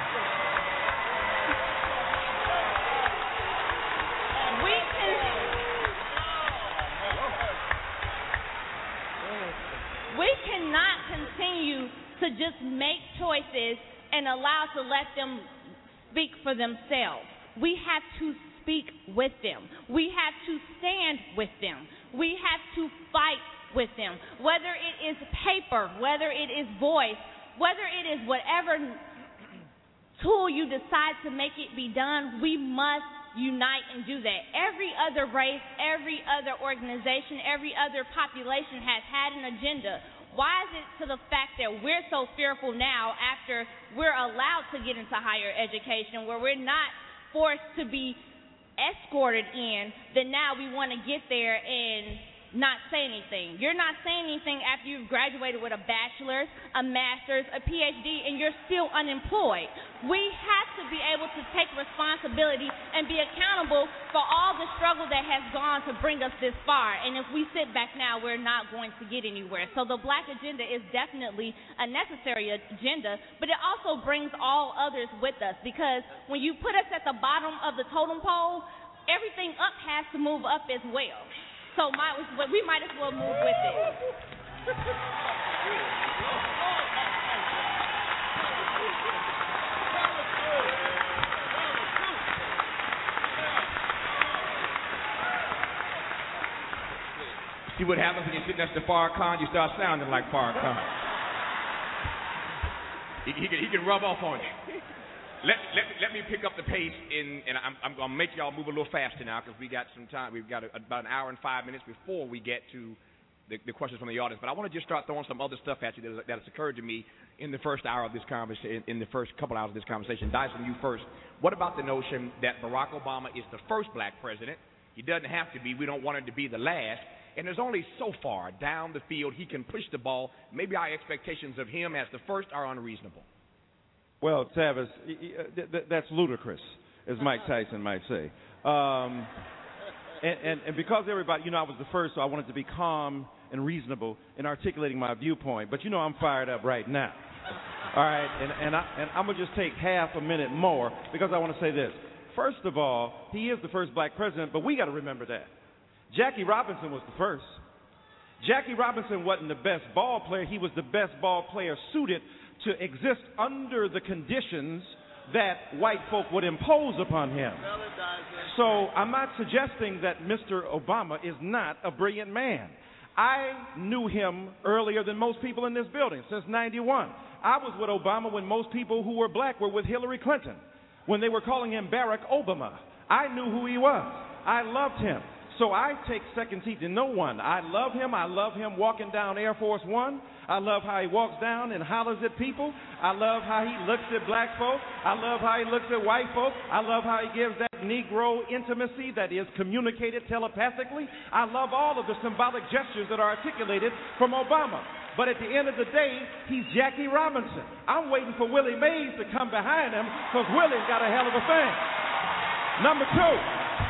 We cannot continue to just make choices and let them speak for themselves. We have to speak with them. We have to stand with them. We have to fight with them. Whether it is paper, whether it is voice, whether it is whatever tool you decide to make it be done, we must unite and do that. Every other race, every other organization, every other population has had an agenda. Why is it to the fact that we're so fearful now after we're allowed to get into higher education, where we're not forced to be escorted in, that now we want to get there and not say anything? You're not saying anything after you've graduated with a bachelor's, a master's, a PhD, and you're still unemployed. We have to be able to take responsibility and be accountable for all the struggle that has gone to bring us this far. And if we sit back now, we're not going to get anywhere. So the black agenda is definitely a necessary agenda, but it also brings all others with us, because when you put us at the bottom of the totem pole, everything up has to move up as well. So we might as well move with it. See what happens when you sit next to Farrakhan? You start sounding like Farrakhan. He can rub off on you. Let me pick up the pace, and I'm going to make y'all move a little faster now, because we got some time. We've got about an hour and 5 minutes before we get to the questions from the audience, but I want to just start throwing some other stuff at you that has occurred to me in the first hour of this conversation, in the first couple hours of this conversation. Dyson, you first. What about the notion that Barack Obama is the first black president? He doesn't have to be. We don't want him to be the last. And there's only so far down the field he can push the ball. Maybe our expectations of him as the first are unreasonable. Well, Tavis, that's ludicrous, as Mike Tyson might say. And because everybody, I was the first, so I wanted to be calm and reasonable in articulating my viewpoint. But I'm fired up right now. All right, and I'm going to just take half a minute more because I want to say this. First of all, he is the first black president, but we got to remember that. Jackie Robinson was the first. Jackie Robinson wasn't the best ball player. He was the best ball player suited to exist under the conditions that white folk would impose upon him. So I'm not suggesting that Mr. Obama is not a brilliant man. I knew him earlier than most people in this building, since 91. I was with Obama when most people who were black were with Hillary Clinton, when they were calling him Barack Obama. I knew who he was. I loved him. So I take second seat to no one. I love him. I love him walking down Air Force One. I love how he walks down and hollers at people. I love how he looks at black folk. I love how he looks at white folk. I love how he gives that Negro intimacy that is communicated telepathically. I love all of the symbolic gestures that are articulated from Obama. But at the end of the day, he's Jackie Robinson. I'm waiting for Willie Mays to come behind him because Willie's got a hell of a thing. Number two,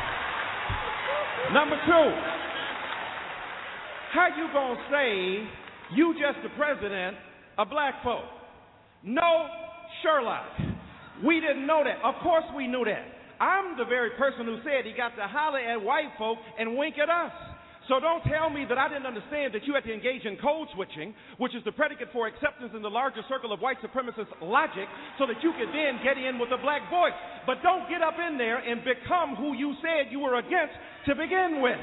how you gonna say you just the president of black folk? No, Sherlock. We didn't know that. Of course we knew that. I'm the very person who said he got to holler at white folk and wink at us. So don't tell me that I didn't understand that you had to engage in code switching, which is the predicate for acceptance in the larger circle of white supremacist logic, so that you could then get in with a black voice. But don't get up in there and become who you said you were against to begin with.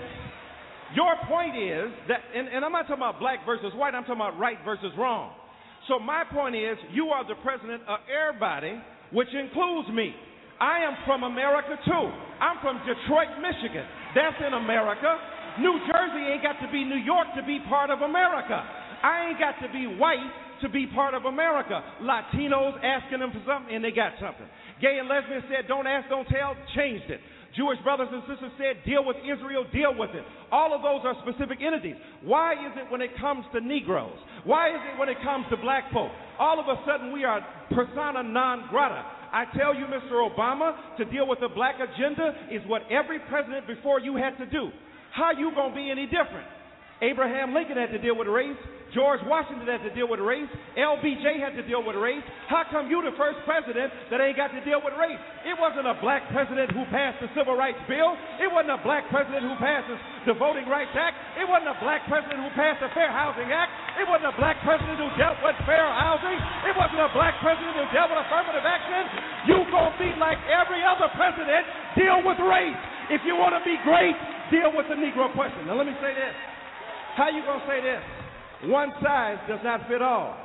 Your point is that, and I'm not talking about black versus white, I'm talking about right versus wrong. So my point is, you are the president of everybody, which includes me. I am from America too. I'm from Detroit, Michigan. That's in America. New Jersey ain't got to be New York to be part of America. I ain't got to be white to be part of America. Latinos asking them for something, and they got something. Gay and lesbian said, don't ask, don't tell, changed it. Jewish brothers and sisters said, deal with Israel, deal with it. All of those are specific entities. Why is it when it comes to Negroes? Why is it when it comes to black folk? All of a sudden we are persona non grata. I tell you, Mr. Obama, to deal with the black agenda is what every president before you had to do. How you gonna be any different? Abraham Lincoln had to deal with race. George Washington had to deal with race. LBJ had to deal with race. How come you the first president that ain't got to deal with race? It wasn't a black president who passed the Civil Rights Bill. It wasn't a black president who passed the Voting Rights Act. It wasn't a black president who passed the Fair Housing Act. It wasn't a black president who dealt with fair housing. It wasn't a black president who dealt with affirmative action. You gonna be like every other president, deal with race. If you want to be great, deal with the Negro question. Now let me say this. How you going to say this? One size does not fit all.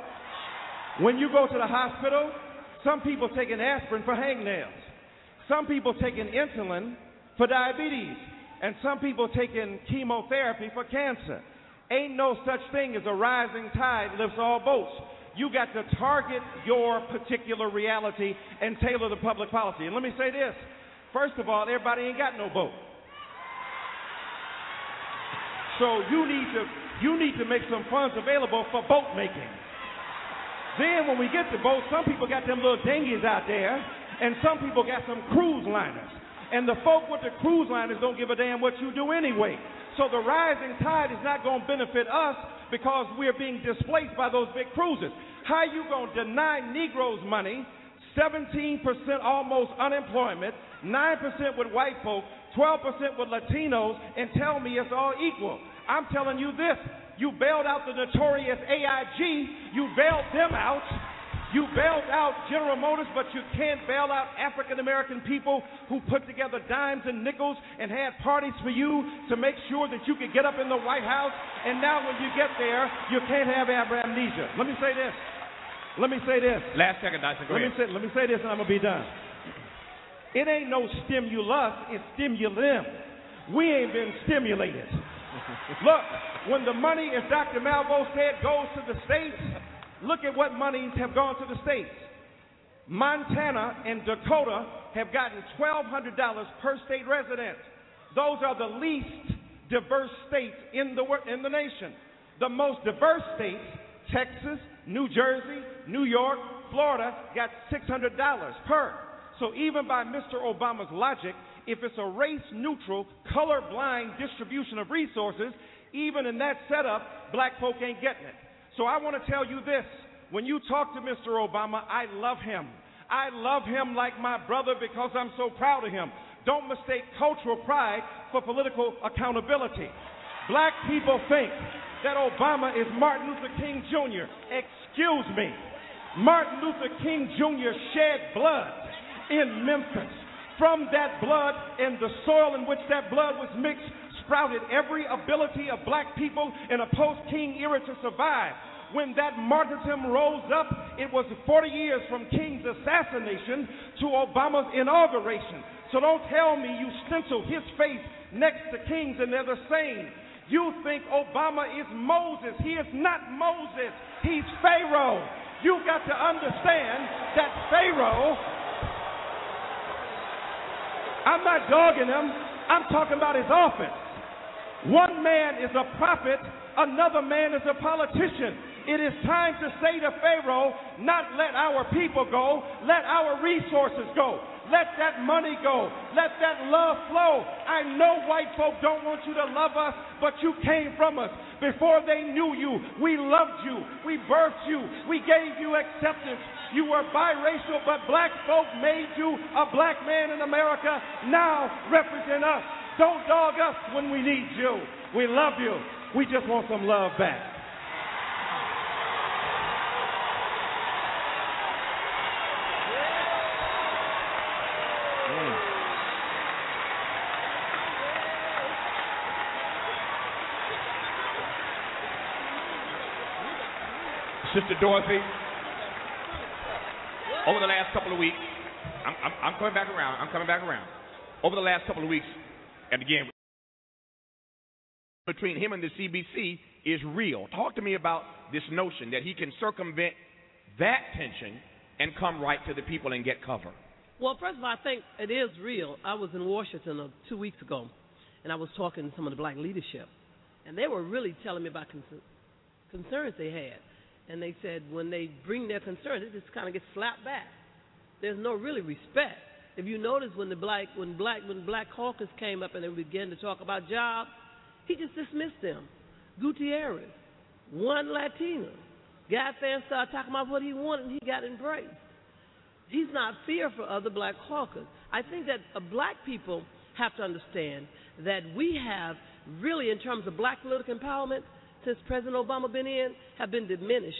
When you go to the hospital, some people taking aspirin for hangnails. Some people taking insulin for diabetes. And some people taking chemotherapy for cancer. Ain't no such thing as a rising tide lifts all boats. You got to target your particular reality and tailor the public policy. And let me say this. First of all, everybody ain't got no boat. So you need to make some funds available for boat making. Then when we get to boats, some people got them little dinghies out there, and some people got some cruise liners. And the folk with the cruise liners don't give a damn what you do anyway. So the rising tide is not going to benefit us because we're being displaced by those big cruises. How you going to deny Negroes money, 17% almost unemployment, 9% with white folk, 12% with Latinos, and tell me it's all equal? I'm telling you this. You bailed out the notorious AIG. You bailed them out. You bailed out General Motors, but you can't bail out African-American people who put together dimes and nickels and had parties for you to make sure that you could get up in the White House. And now when you get there, you can't have amnesia. Let me say this. Last second, Dyson, go ahead. Let me say this and I'm going to be done. It ain't no stimulus, it's stimulum. We ain't been stimulated. Look, when the money, as Dr. Malvo said, goes to the states, look at what monies have gone to the states. Montana and Dakota have gotten $1,200 per state resident. Those are the least diverse states in the nation. The most diverse states, Texas, New Jersey, New York, Florida, got $600 per. So even by Mr. Obama's logic, if it's a race-neutral, color-blind distribution of resources, even in that setup, black folk ain't getting it. So I want to tell you this. When you talk to Mr. Obama, I love him. I love him like my brother because I'm so proud of him. Don't mistake cultural pride for political accountability. Black people think that Obama is Martin Luther King Jr. Excuse me. Martin Luther King Jr. shed blood in Memphis. From that blood and the soil in which that blood was mixed sprouted every ability of black people in a post-King era to survive. When that martyrdom rose up, it was 40 years from King's assassination to Obama's inauguration. So don't tell me you stencil his face next to King's and they're the same. You think Obama is Moses. He is not Moses. He's Pharaoh. You got to understand that Pharaoh, I'm not dogging him. I'm talking about his office. One man is a prophet. Another man is a politician. It is time to say to Pharaoh, not let our people go, let our resources go. Let that money go. Let that love flow. I know white folk don't want you to love us, but you came from us. Before they knew you, we loved you. We birthed you. We gave you acceptance. You were biracial, but black folk made you a black man in America. Now represent us. Don't dog us when we need you. We love you. We just want some love back. Sister Dorothy, over the last couple of weeks, I'm coming back around. I'm coming back around. Over the last couple of weeks, and again, between him and the CBC is real. Talk to me about this notion that he can circumvent that tension and come right to the people and get cover. Well, first of all, I think it is real. I was in Washington 2 weeks ago, and I was talking to some of the black leadership, and they were really telling me about concerns they had. And they said when they bring their concerns, it just kind of gets slapped back. There's no really respect. If you notice when Black Caucus came up and they began to talk about jobs, he just dismissed them. Gutierrez, one Latino, got there and started talking about what he wanted, and he got embraced. He's not fear for other Black Caucus. I think that black people have to understand that we have really, in terms of black political empowerment, since President Obama been in, have been diminished.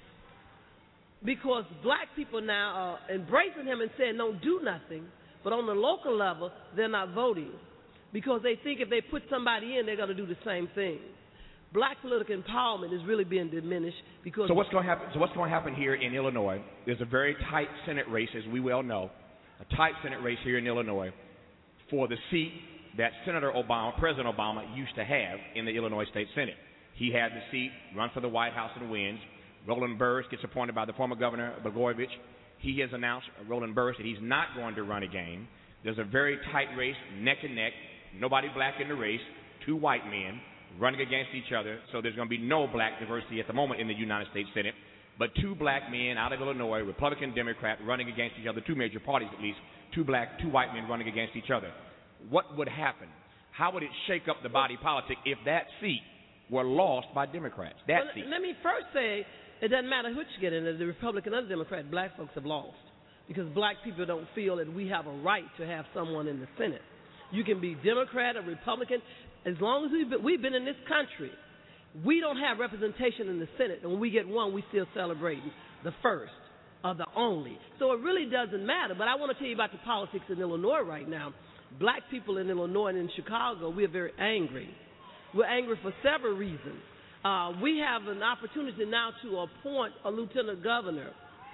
Because black people now are embracing him and saying don't do nothing, but on the local level, they're not voting. Because they think if they put somebody in, they're going to do the same thing. Black political empowerment is really being diminished because... So what's going to happen here in Illinois, there's a very tight Senate race, as we well know, a tight Senate race here in Illinois for the seat that President Obama used to have in the Illinois State Senate. He had the seat, run for the White House and wins. Roland Burris gets appointed by the former governor, Blagojevich. He has announced, Roland Burris, that he's not going to run again. There's a very tight race, neck and neck, nobody black in the race, two white men running against each other. So there's going to be no black diversity at the moment in the United States Senate. But two black men out of Illinois, Republican, Democrat, running against each other, two major parties at least, two white men running against each other. What would happen? How would it shake up the body politic if that seat were lost by Democrats? Seat. Let me first say, it doesn't matter which get in it, the Republican or the Democrat, black folks have lost. Because black people don't feel that we have a right to have someone in the Senate. You can be Democrat or Republican. As long as we've been in this country, we don't have representation in the Senate. And when we get one, we still celebrating the first or the only. So it really doesn't matter. But I want to tell you about the politics in Illinois right now. Black people in Illinois and in Chicago, we're very angry. We're angry for several reasons. We have an opportunity now to appoint a lieutenant governor.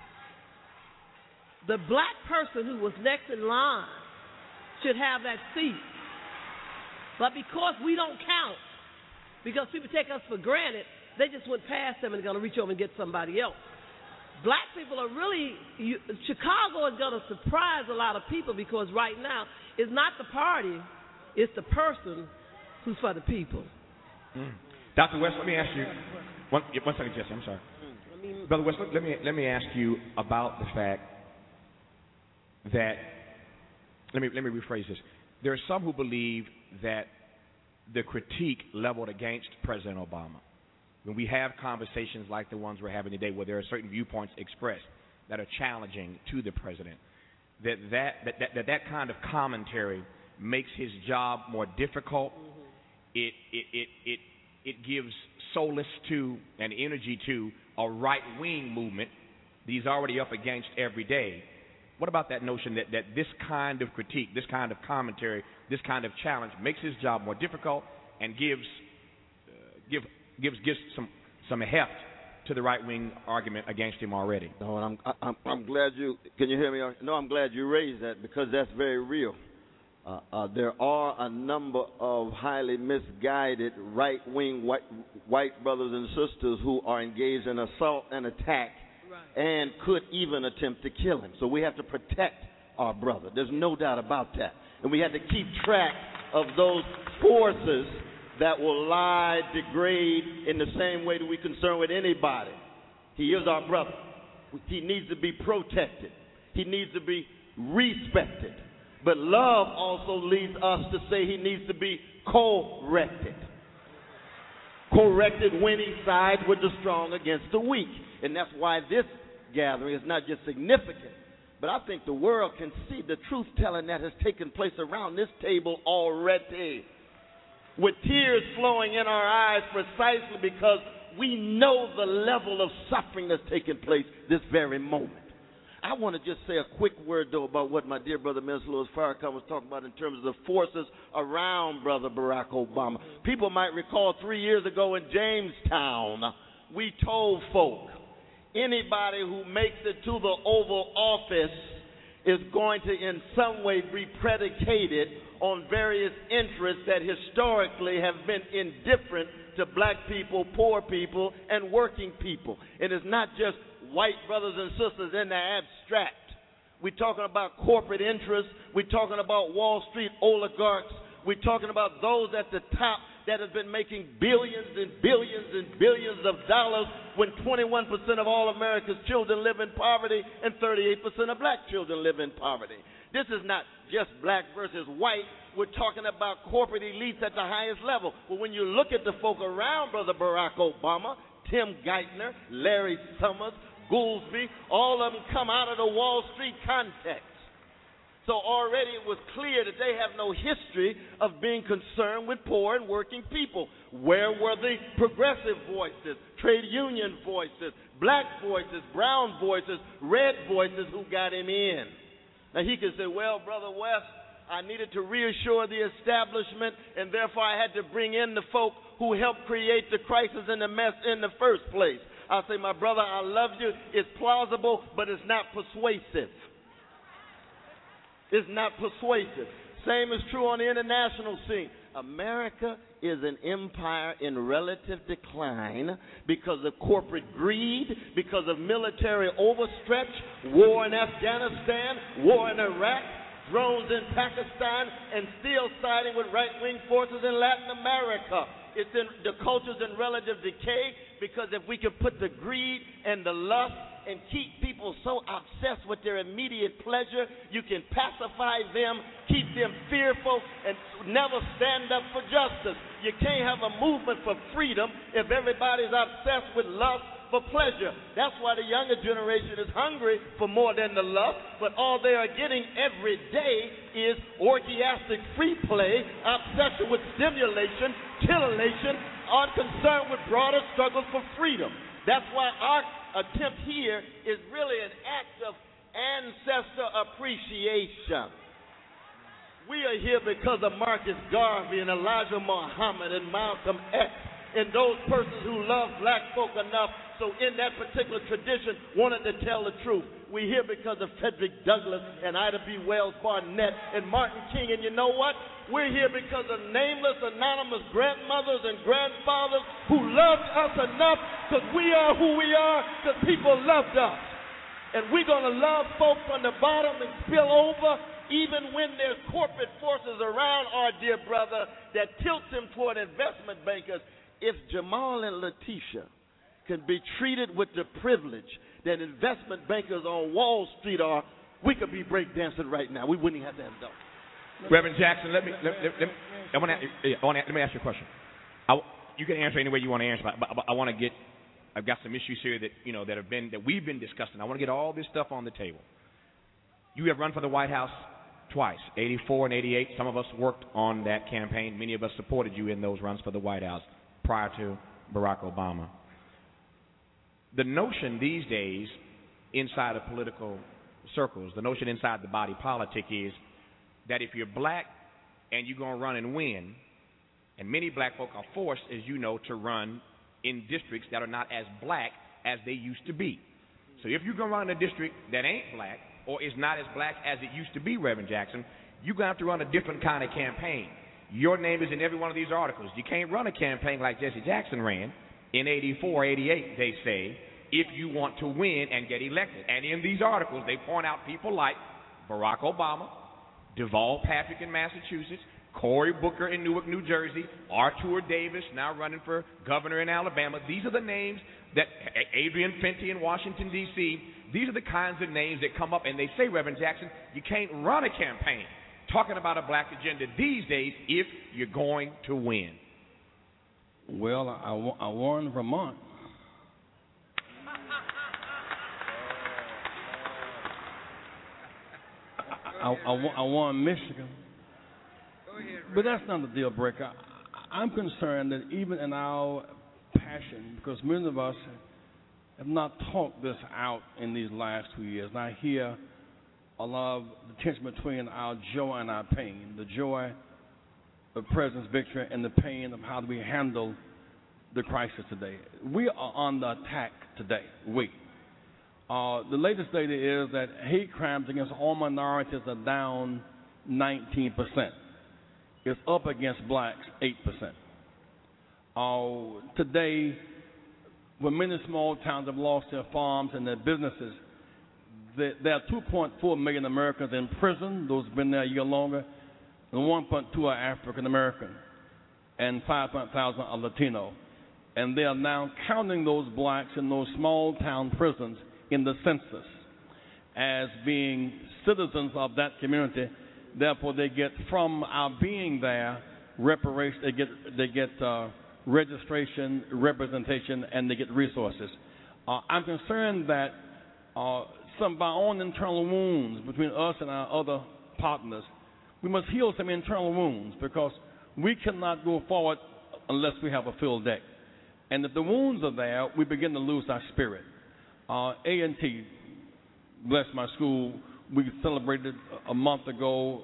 The black person who was next in line should have that seat. But because we don't count, because people take us for granted. They just went past them and they're going to reach over and get somebody else. Black people are really, Chicago is going to surprise a lot of people because right now it's not the party, it's the person who's for the people. Dr. West, let me ask you, one second, Jesse, I'm sorry. Brother West, let me ask you about the fact that, let me rephrase this. There are some who believe that the critique leveled against President Obama, when we have conversations like the ones we're having today where there are certain viewpoints expressed that are challenging to the president, that kind of commentary makes his job more difficult. It gives solace to and energy to a right-wing movement that he's already up against every day. What about that notion that this kind of critique, this kind of commentary, this kind of challenge makes his job more difficult and gives some heft to the right-wing argument against him already? No, and I'm glad you, can you hear me? No, I'm glad you raised that because that's very real. There are a number of highly misguided right-wing white brothers and sisters who are engaged in assault and attack and could even attempt to kill him. So we have to protect our brother. There's no doubt about that. And we have to keep track of those forces that will lie, degrade in the same way that we're concerned with anybody. He is our brother. He needs to be protected. He needs to be respected. But love also leads us to say he needs to be corrected. Corrected when he sides with the strong against the weak. And that's why this gathering is not just significant, but I think the world can see the truth-telling that has taken place around this table already, with tears flowing in our eyes precisely because we know the level of suffering that's taking place this very moment. I want to just say a quick word, though, about what my dear brother, Minister Louis Farrakhan, was talking about in terms of the forces around Brother Barack Obama. People might recall 3 years ago in Jamestown, we told folk, anybody who makes it to the Oval Office is going to in some way be predicated on various interests that historically have been indifferent to black people, poor people, and working people. It is not just white brothers and sisters in the abstract. We're talking about corporate interests. We're talking about Wall Street oligarchs. We're talking about those at the top that have been making billions and billions and billions of dollars when 21% of all America's children live in poverty and 38% of black children live in poverty. This is not just black versus white. We're talking about corporate elites at the highest level. But when you look at the folk around Brother Barack Obama, Tim Geithner, Larry Summers, Goolsbee, all of them come out of the Wall Street context. So already it was clear that they have no history of being concerned with poor and working people. Where were the progressive voices, trade union voices, black voices, brown voices, red voices who got him in? Now he could say, well, Brother West, I needed to reassure the establishment, and therefore I had to bring in the folk who helped create the crisis and the mess in the first place. I'll say, my brother, I love you. It's plausible, but it's not persuasive. It's not persuasive. Same is true on the international scene. America is an empire in relative decline because of corporate greed, because of military overstretch, war in Afghanistan, war in Iraq, drones in Pakistan, and still siding with right-wing forces in Latin America. It's in the culture's in relative decay because if we can put the greed and the lust and keep people so obsessed with their immediate pleasure, you can pacify them, keep them fearful, and never stand up for justice. You can't have a movement for freedom if everybody's obsessed with lust for pleasure. That's why the younger generation is hungry for more than the lust, but all they are getting every day is orgiastic free play, obsession with stimulation, titillation, unconcerned with broader struggles for freedom. That's why our attempt here is really an act of ancestor appreciation. We are here because of Marcus Garvey and Elijah Muhammad and Malcolm X and those persons who love black folk enough also in that particular tradition wanted to tell the truth. We're here because of Frederick Douglass and Ida B. Wells Barnett and Martin King. And you know what? We're here because of nameless, anonymous grandmothers and grandfathers who loved us enough because we are who we are because people loved us. And we're going to love folks from the bottom and spill over even when there's corporate forces around our dear brother that tilts him toward investment bankers. If Jamal and Letitia can be treated with the privilege that investment bankers on Wall Street are, we could be breakdancing right now. We wouldn't have to have done. Reverend Jackson, let me ask you a question. You can answer any way you want to answer, but I want to get. I've got some issues here that we've been discussing. I want to get all this stuff on the table. You have run for the White House twice, 84 and 88. Some of us worked on that campaign. Many of us supported you in those runs for the White House prior to Barack Obama. The notion these days inside of political circles, the notion inside the body politic is that if you're black and you're going to run and win, and many black folk are forced, as you know, to run in districts that are not as black as they used to be. So if you're going to run in a district that ain't black or is not as black as it used to be, Reverend Jackson, you're going to have to run a different kind of campaign. Your name is in every one of these articles. You can't run a campaign like Jesse Jackson ran in 84, 88, they say, if you want to win and get elected. And in these articles, they point out people like Barack Obama, Deval Patrick in Massachusetts, Cory Booker in Newark, New Jersey, Arthur Davis now running for governor in Alabama. These are the names that Adrian Fenty in Washington, D.C., these are the kinds of names that come up, and they say, Reverend Jackson, you can't run a campaign talking about a black agenda these days if you're going to win. Well, I won Vermont. I won Michigan. But that's not the deal breaker. I'm concerned that even in our passion, because many of us have not talked this out in these last 2 years, and I hear a lot of the tension between our joy and our pain, the joy of President's victory and the pain of how do we handle the crisis today. We are under attack today. The latest data is that hate crimes against all minorities are down 19%. It's up against blacks 8%. Today, when many small towns have lost their farms and their businesses, there are 2.4 million Americans in prison, those who've been there a year longer, and 1.2 are African American, and 500,000 are Latino. And they are now counting those blacks in those small town prisons in the census as being citizens of that community. Therefore, they get from our being there reparation. They get registration, representation, and they get resources. I'm concerned that some of our own internal wounds between us and our other partners, we must heal some internal wounds because we cannot go forward unless we have a filled deck. And if the wounds are there, we begin to lose our spirit. A&T, bless my school, we celebrated a month ago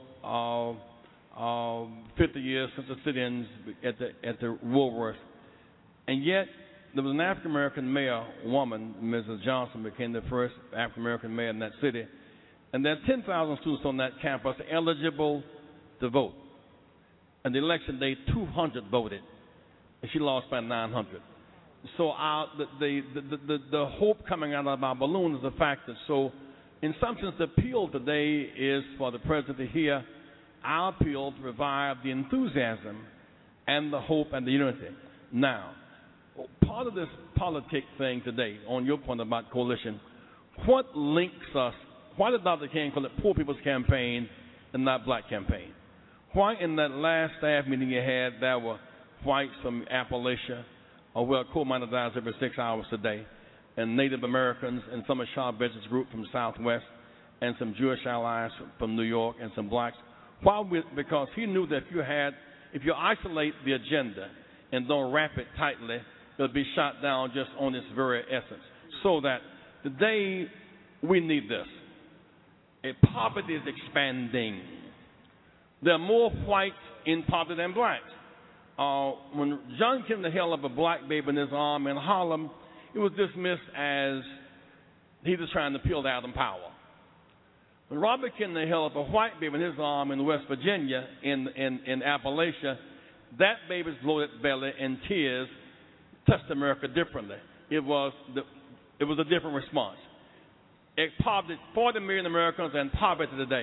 50 years since the sit-ins at the Woolworth. And yet, there was an African-American mayor woman, Mrs. Johnson, became the first African-American mayor in that city. And there are 10,000 students on that campus eligible to vote. And the election day, 200 voted, and she lost by 900. So the hope coming out of our balloon is the fact that in some sense, the appeal today is for the president to hear our appeal to revive the enthusiasm and the hope and the unity. Now, part of this politic thing today, on your point about coalition, what links us? Why did Dr. King call it Poor People's Campaign and not Black Campaign? Why in that last staff meeting you had, there were whites from Appalachia, or where coal miner dies every 6 hours a day, and Native Americans and some of Sharp Business Group from Southwest, and some Jewish allies from New York, and some blacks. Why? Because he knew that if you isolate the agenda and don't wrap it tightly, it'll be shot down just on its very essence. So that today we need this. Poverty is expanding. There are more whites in poverty than blacks. When John Kennedy held up a black baby in his arm in Harlem, it was dismissed as he was trying to peel down power. When Robert Kennedy held up a white baby in his arm in West Virginia, in Appalachia, that baby's bloated belly and tears touched America differently. It was a different response. It poverty, 40 million Americans are in poverty today.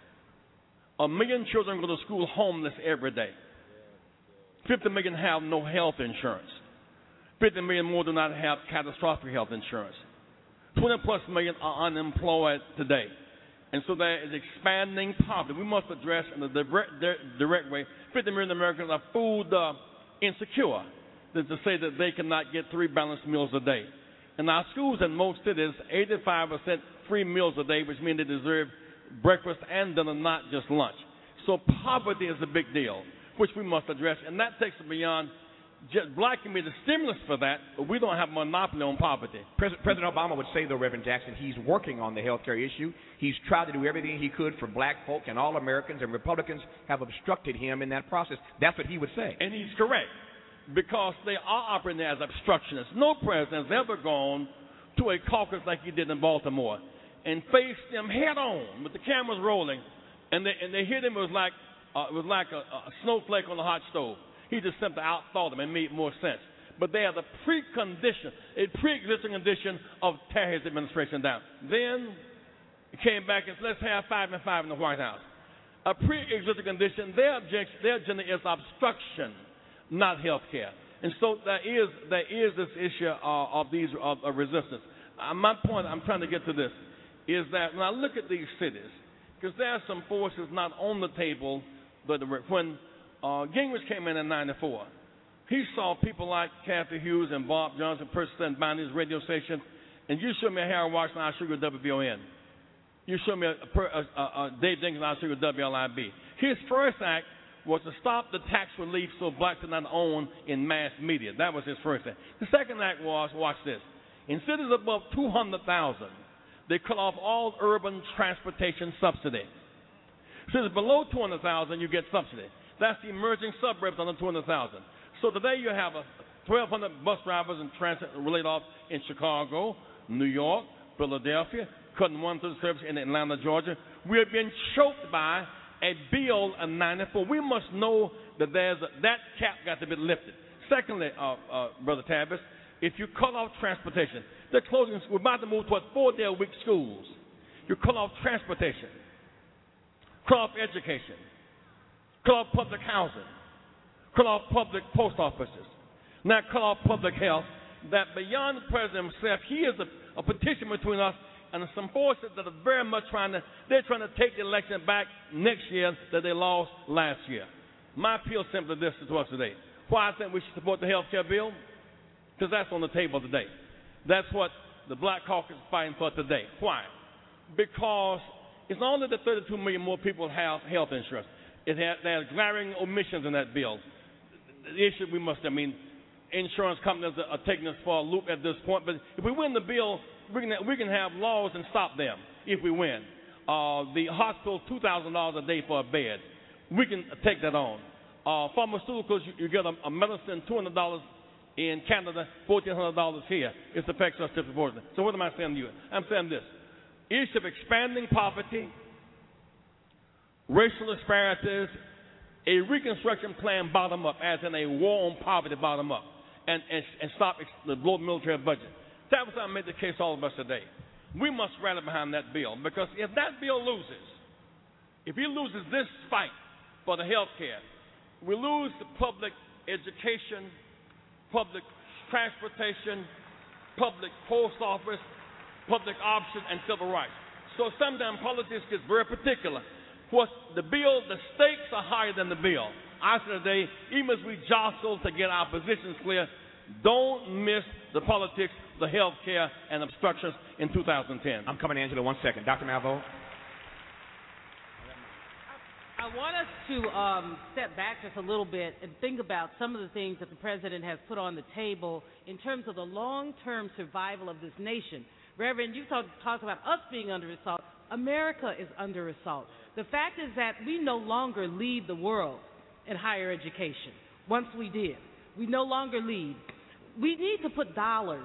1 million children go to school homeless every day. 50 million have no health insurance. 50 million more do not have catastrophic health insurance. 20+ million are unemployed today. And so there is expanding poverty. We must address in a direct way. 50 million Americans are food insecure, than to say that they cannot get 3 balanced meals a day. In our schools in most cities, 85% free meals a day, which means they deserve breakfast and dinner, not just lunch. So poverty is a big deal, which we must address, and that takes it beyond. Black can be the stimulus for that, but we don't have a monopoly on poverty. President Obama would say, though, Reverend Jackson, he's working on the health care issue. He's tried to do everything he could for black folk, and all Americans and Republicans have obstructed him in that process. That's what he would say. And he's correct, because they are operating as obstructionists. No president has ever gone to a caucus like he did in Baltimore and faced them head on with the cameras rolling, and they hit him. It was like a snowflake on a hot stove. He just simply outthought them and made more sense. But they are the pre-existing condition of tear his administration down. Then he came back and said, let's have 5 and 5 in the White House. A pre-existing condition, their agenda is obstruction, not health care. And so there is this issue of resistance. My point I'm trying to get to this is that when I look at these cities, because there are some forces not on the table, but when Gingrich came in 94, he saw people like Kathy Hughes and Bob Johnson, President Bonnie's radio station, and you show me a Harold Washington, I'll show you a WVON. You show me a Dave Jenkins, I'll show you a WLIB. His first act was to stop the tax relief so blacks did not own in mass media. That was his first act. The second act was, watch this, in cities above 200,000, they cut off all urban transportation subsidy. Cities below 200,000, you get subsidy. That's the emerging suburbs under 200,000. So today you have 1,200 bus drivers and transit laid off in Chicago, New York, Philadelphia, cutting 1/3 service in Atlanta, Georgia. We have been choked by a bill in 94. We must know that that cap got to be lifted. Secondly, Brother Tavis, if you cut off transportation, they're closing. We're about to move toward 4-day-a-week schools. You cut off transportation, cut off education, cut off public housing, cut off public post offices, now cut off public health. That beyond the president himself, he is a petition between us and some forces that are very much trying to take the election back next year that they lost last year. My appeal is simply this to us today. Why I think we should support the health care bill? Because that's on the table today. That's what the Black Caucus is fighting for today. Why? Because it's not only that 32 million more people have health insurance. There's glaring omissions in that bill. The issue insurance companies are taking us for a loop at this point. But if we win the bill, we can have laws and stop them if we win. The hospital, $2,000 a day for a bed. We can take that on. Pharmaceuticals, you get a medicine, $200 in Canada, $1,400 here. It affects us disproportionately. So what am I saying to you? I'm saying this. Issue of expanding poverty, racial disparities, a reconstruction plan bottom up, as in a war on poverty bottom up, and stop the global military budget. That was how I made the case all of us today. We must rally behind that bill, because if that bill loses, if he loses this fight for the health care, we lose the public education, public transportation, public post office, public option, and civil rights. So sometimes politics gets very particular. The stakes are higher than the bill. I say today, even as we jostle to get our positions clear, don't miss the politics, the health care, and obstructions in 2010. I'm coming, Angela, 1 second. Dr. Malveaux. I want us to step back just a little bit and think about some of the things that the president has put on the table in terms of the long-term survival of this nation. Reverend, you talked about us being under assault. America is under assault. The fact is that we no longer lead the world in higher education. Once we did. We no longer lead. We need to put dollars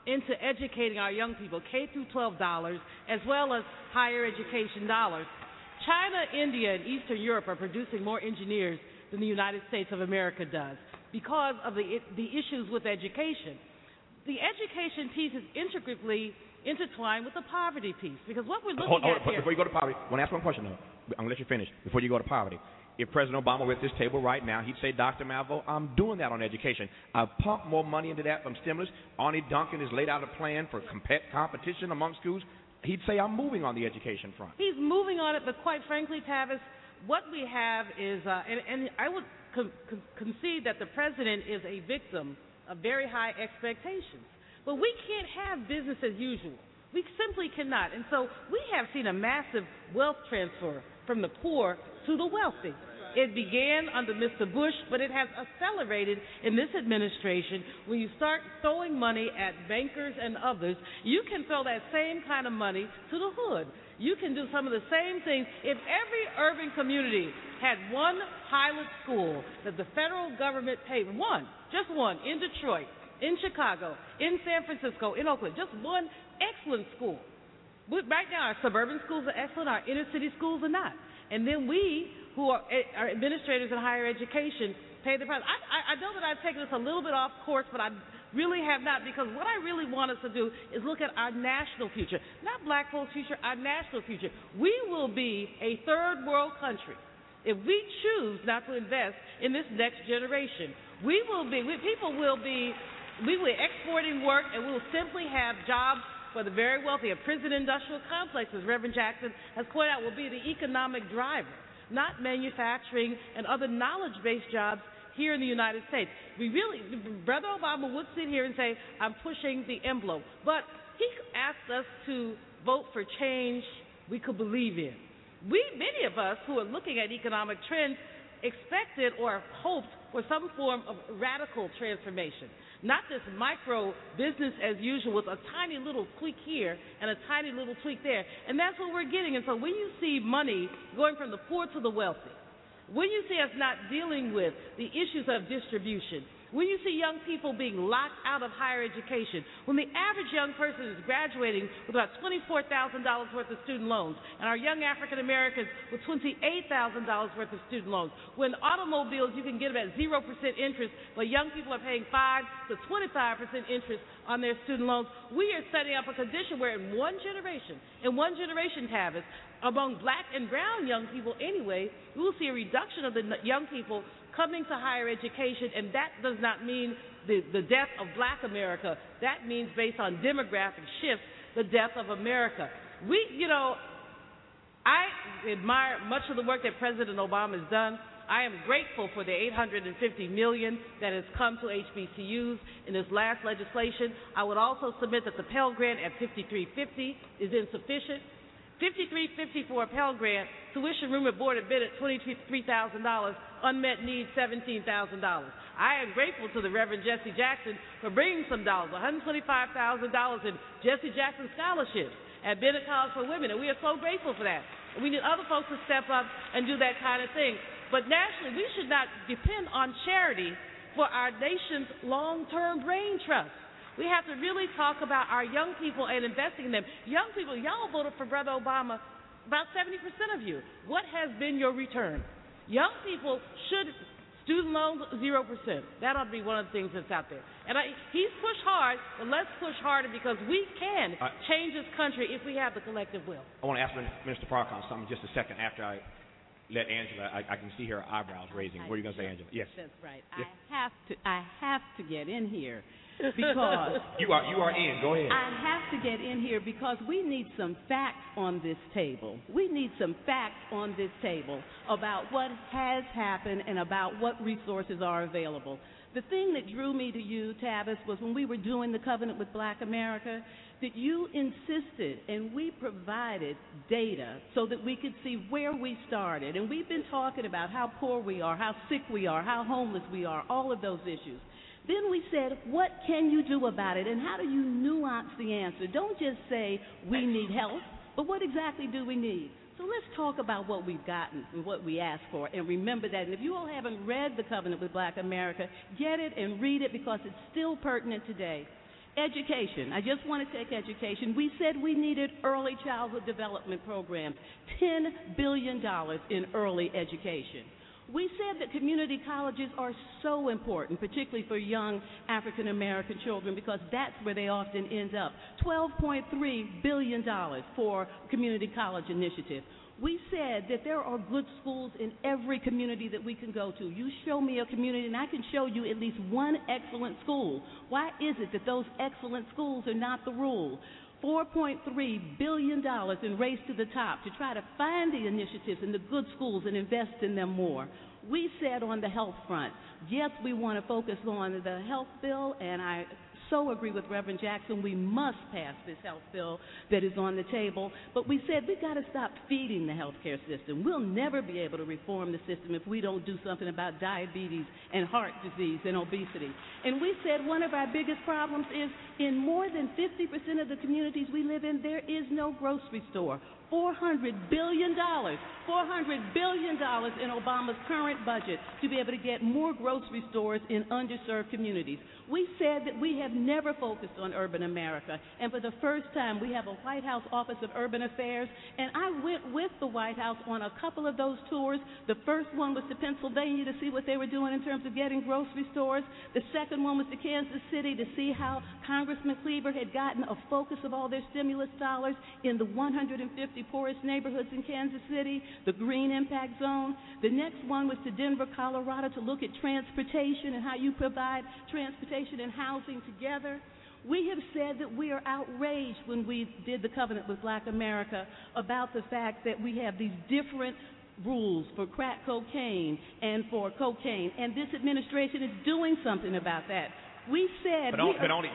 into educating our young people, K through 12 dollars, as well as higher education dollars. China, India, and Eastern Europe are producing more engineers than the United States of America does because of the issues with education. The education piece is intricately intertwined with the poverty piece, because what we're looking at here... Before you go to poverty, I want to ask one question, though. I'm going to let you finish before you go to poverty. If President Obama were at this table right now, he'd say, Dr. Malvo, I'm doing that on education. I've pumped more money into that from stimulus. Arnie Duncan has laid out a plan for competition among schools. He'd say, I'm moving on the education front. He's moving on it, but quite frankly, Tavis, what we have is, and I would concede that the president is a victim of very high expectations. But we can't have business as usual. We simply cannot. And so we have seen a massive wealth transfer from the poor to the wealthy. It began under Mr. Bush, but it has accelerated in this administration. When you start throwing money at bankers and others, you can throw that same kind of money to the hood. You can do some of the same things. If every urban community had one pilot school that the federal government paid, just one, in Detroit, in Chicago, in San Francisco, in Oakland, just one excellent school. Right now, our suburban schools are excellent, our inner city schools are not. And then we, who are administrators in higher education, pay the price. I know that I've taken this a little bit off course, but I really have not, because what I really want us to do is look at our national future. Not black folks' future, our national future. We will be a third world country if we choose not to invest in this next generation. We will be exporting work, and we will simply have jobs for the very wealthy. A prison industrial complex, as Reverend Jackson has pointed out, will be the economic driver, not manufacturing and other knowledge-based jobs here in the United States. Brother Obama would sit here and say, I'm pushing the envelope. But he asked us to vote for change we could believe in. Many of us who are looking at economic trends expected or hoped for some form of radical transformation, not this micro business as usual with a tiny little tweak here and a tiny little tweak there. And that's what we're getting. And so when you see money going from the poor to the wealthy, when you see us not dealing with the issues of distribution, when you see young people being locked out of higher education, when the average young person is graduating with about $24,000 worth of student loans, and our young African Americans with $28,000 worth of student loans, when automobiles you can get them at 0% interest, but young people are paying 5 to 25% interest on their student loans, we are setting up a condition where in one generation, Tavis, among black and brown young people anyway, we will see a reduction of the young people coming to higher education, and that does not mean the death of black America. That means, based on demographic shifts, the death of America. I admire much of the work that President Obama has done. I am grateful for the $850 million that has come to HBCUs in this last legislation. I would also submit that the Pell Grant at $5,350 is insufficient. $5,350 for a Pell Grant, tuition, room, and board have been at $23,000, unmet needs $17,000. I am grateful to the Reverend Jesse Jackson for bringing some dollars, $125,000 in Jesse Jackson scholarships at Bennett College for Women, and we are so grateful for that. We need other folks to step up and do that kind of thing. But nationally, we should not depend on charity for our nation's long-term brain trust. We have to really talk about our young people and investing in them. Young people, y'all voted for Brother Obama, about 70% of you. What has been your return? Young people should, student loans, 0%. That ought to be one of the things that's out there. And he's pushed hard, but let's push harder, because we can change this country if we have the collective will. I want to ask Minister Farrakhan something just a second after I let Angela. I can see her eyebrows raising. What are you going to say, Angela? Yes. That's right. Yes. I have to get in here. Because you are in. Go ahead. I have to get in here because we need some facts on this table. We need some facts on this table about what has happened and about what resources are available. The thing that drew me to you, Tavis, was when we were doing the Covenant with Black America, that you insisted and we provided data so that we could see where we started. And we've been talking about how poor we are, how sick we are, how homeless we are, all of those issues. Then we said, what can you do about it, and how do you nuance the answer? Don't just say we need help, but what exactly do we need? So let's talk about what we've gotten and what we asked for, and remember that. And if you all haven't read the Covenant with Black America, get it and read it, because it's still pertinent today. Education. I just want to take education. We said we needed early childhood development programs, $10 billion in early education. We said that community colleges are so important, particularly for young African American children, because that's where they often end up. $12.3 billion for community college initiative. We said that there are good schools in every community that we can go to. You show me a community and I can show you at least one excellent school. Why is it that those excellent schools are not the rule? $4.3 billion in Race to the Top to try to find the initiatives and the good schools and invest in them more. We said on the health front, yes, we want to focus on the health bill, and I so agree with Reverend Jackson. We must pass this health bill that is on the table. But we said we've got to stop feeding the health care system. We'll never be able to reform the system if we don't do something about diabetes and heart disease and obesity. And we said one of our biggest problems is in more than 50% of the communities we live in, there is no grocery store. $400 billion in Obama's current budget to be able to get more grocery stores in underserved communities. We said that we have never focused on urban America, and for the first time we have a White House Office of Urban Affairs, and I went with the White House on a couple of those tours. The first one was to Pennsylvania to see what they were doing in terms of getting grocery stores. The second one was to Kansas City to see how Congressman Cleaver had gotten a focus of all their stimulus dollars in the 150 poorest neighborhoods in Kansas City, the Green Impact Zone. The next one was to Denver, Colorado to look at transportation and how you provide transportation and housing together. We have said that we are outraged when we did the covenant with Black America about the fact that we have these different rules for crack cocaine and for cocaine, and this administration is doing something about that. We said... Let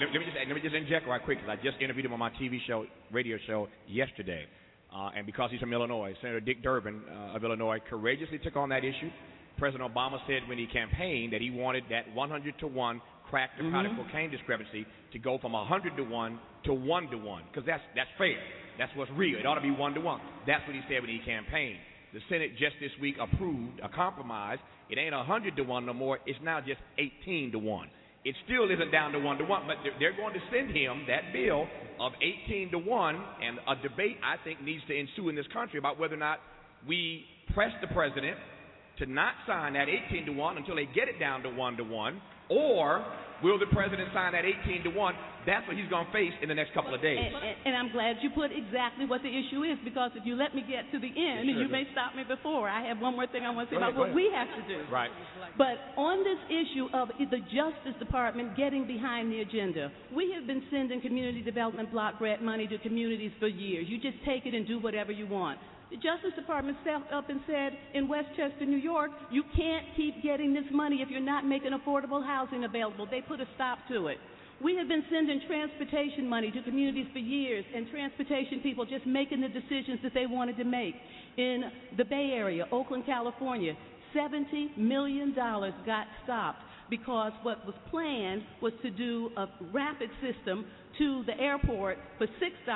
me just inject right quick, because I just interviewed him on my radio show yesterday. And because he's from Illinois, Senator Dick Durbin of Illinois courageously took on that issue. President Obama said when he campaigned that he wanted that 100-to-1 crack to powder cocaine discrepancy to go from 100-to-1 to 1-to-1, because that's fair. That's what's real. It ought to be 1-to-1. That's what he said when he campaigned. The Senate just this week approved a compromise. It ain't 100-to-1 no more. It's now just 18-to-1. It still isn't down to 1-to-1, but they're going to send him that bill of 18-to-1, and a debate, I think, needs to ensue in this country about whether or not we press the president to not sign that 18-to-1 until they get it down to 1-to-1, or will the president sign that 18-to-1? That's what he's going to face in the next couple of days. And I'm glad you put exactly what the issue is, because if you let me get to the end, and you may stop me before, I have one more thing I want to say about what we have to do. Right. But on this issue of the Justice Department getting behind the agenda, we have been sending community development block grant money to communities for years. You just take it and do whatever you want. The Justice Department stepped up and said in Westchester, New York, you can't keep getting this money if you're not making affordable housing available. They put a stop to it. We have been sending transportation money to communities for years, and transportation people just making the decisions that they wanted to make. In the Bay Area, Oakland, California, $70 million got stopped because what was planned was to do a rapid system to the airport for $6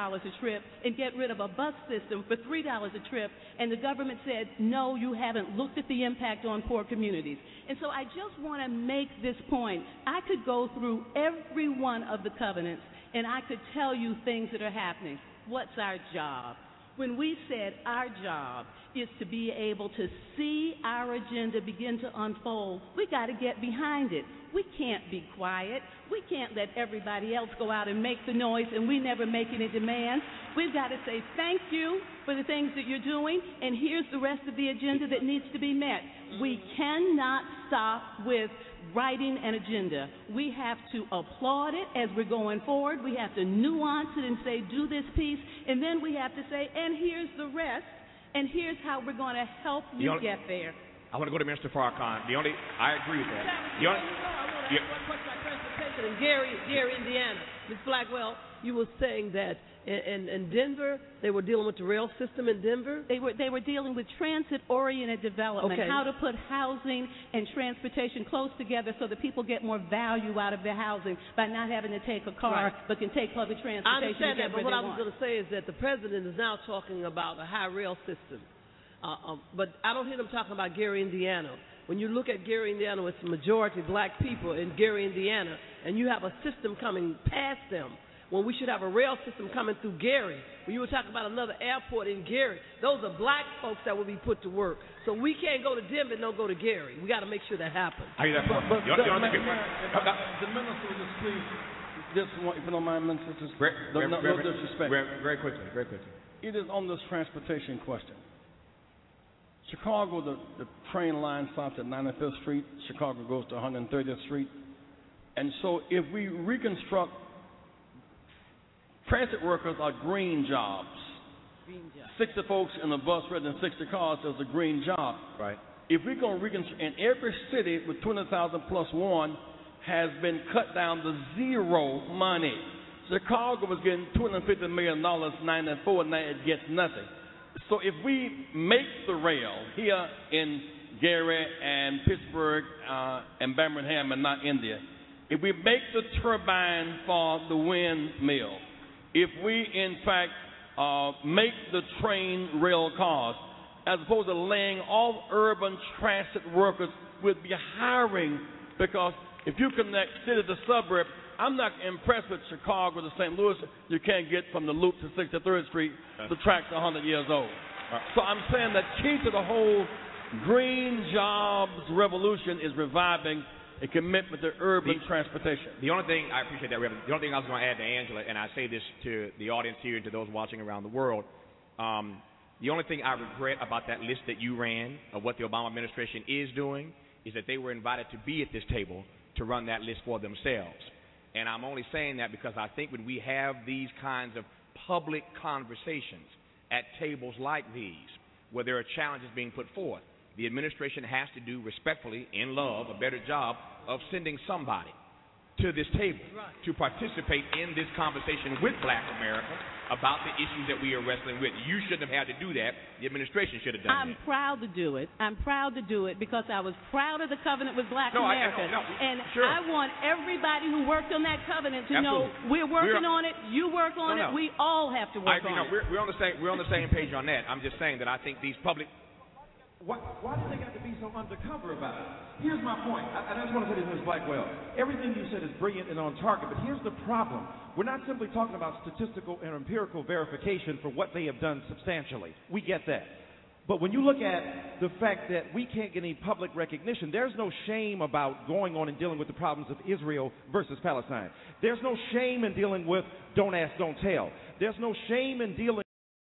a trip and get rid of a bus system for $3 a trip, and the government said, no, you haven't looked at the impact on poor communities. And so I just want to make this point. I could go through every one of the covenants, and I could tell you things that are happening. What's our job? When we said our job is to be able to see our agenda begin to unfold, we got to get behind it. We can't be quiet. We can't let everybody else go out and make the noise and we never make any demands. We've got to say thank you for the things that you're doing, and here's the rest of the agenda that needs to be met. We cannot stop with writing an agenda. We have to applaud it as we're going forward. We have to nuance it and say, do this piece, and then we have to say, and here's the rest, and here's how we're going to help you get there. I want to go to Mr. Farrakhan. I agree with that. One question about transportation in Gary, Indiana. Ms. Blackwell, you were saying that in Denver, they were dealing with the rail system in Denver? They were dealing with transit-oriented development, how to put housing and transportation close together so that people get more value out of their housing by not having to take a car, but can take public transportation. I understand that, but what I was going to say is that the president is now talking about a high rail system. But I don't hear them talking about Gary, Indiana. When you look at Gary, Indiana, it's a majority black people in Gary, Indiana, and you have a system coming past them. When we should have a rail system coming through Gary. When you were talking about another airport in Gary, those are black folks that will be put to work. So we can't go to Denver and don't go to Gary. We got to make sure that happens. The minister would just please, if you don't mind, Minister, no disrespect. Very quickly. It is on this transportation question. Chicago, the train line stops at 95th Street. Chicago goes to 130th Street. And so if we reconstruct, transit workers are green jobs. 60 folks in a bus rather than 60 cars is a green job. Right. If we're going to reconstruct, and every city with 200,000 plus one has been cut down to zero money. Chicago was getting $250 million in 94, and now it gets nothing. So if we make the rail here in Gary and Pittsburgh and Birmingham and not India, if we make the turbine for the windmill, if we in fact make the train rail cars, as opposed to laying off urban transit workers, we'd be hiring, because if you connect city to suburb, I'm not impressed with Chicago to St. Louis. You can't get from the Loop to 63rd Street. The track's 100 years old. So I'm saying that key to the whole green jobs revolution is reviving a commitment to urban transportation. The only thing, I appreciate that, Reverend. The only thing I was going to add to Angela, and I say this to the audience here and to those watching around the world, the only thing I regret about that list that you ran of what the Obama administration is doing is that they were invited to be at this table to run that list for themselves. And I'm only saying that because I think when we have these kinds of public conversations at tables like these, where there are challenges being put forth, the administration has to do respectfully, in love, a better job of sending somebody to this table to participate in this conversation with Black America about the issues that we are wrestling with. You shouldn't have had to do that. The administration should have done that. I'm proud to do it. I'm proud to do it because I was proud of the covenant with Black America. I want everybody who worked on that covenant to know we're working on it, you work on it, we all have to work on it. We're on the same page on that. I'm just saying that I think these public... Why do they got to be so undercover about it? Here's my point. I just want to say this, Ms. Blackwell. Everything you said is brilliant and on target, but here's the problem. We're not simply talking about statistical and empirical verification for what they have done substantially. We get that. But when you look at the fact that we can't get any public recognition, there's no shame about going on and dealing with the problems of Israel versus Palestine. There's no shame in dealing with don't ask, don't tell. There's no shame in dealing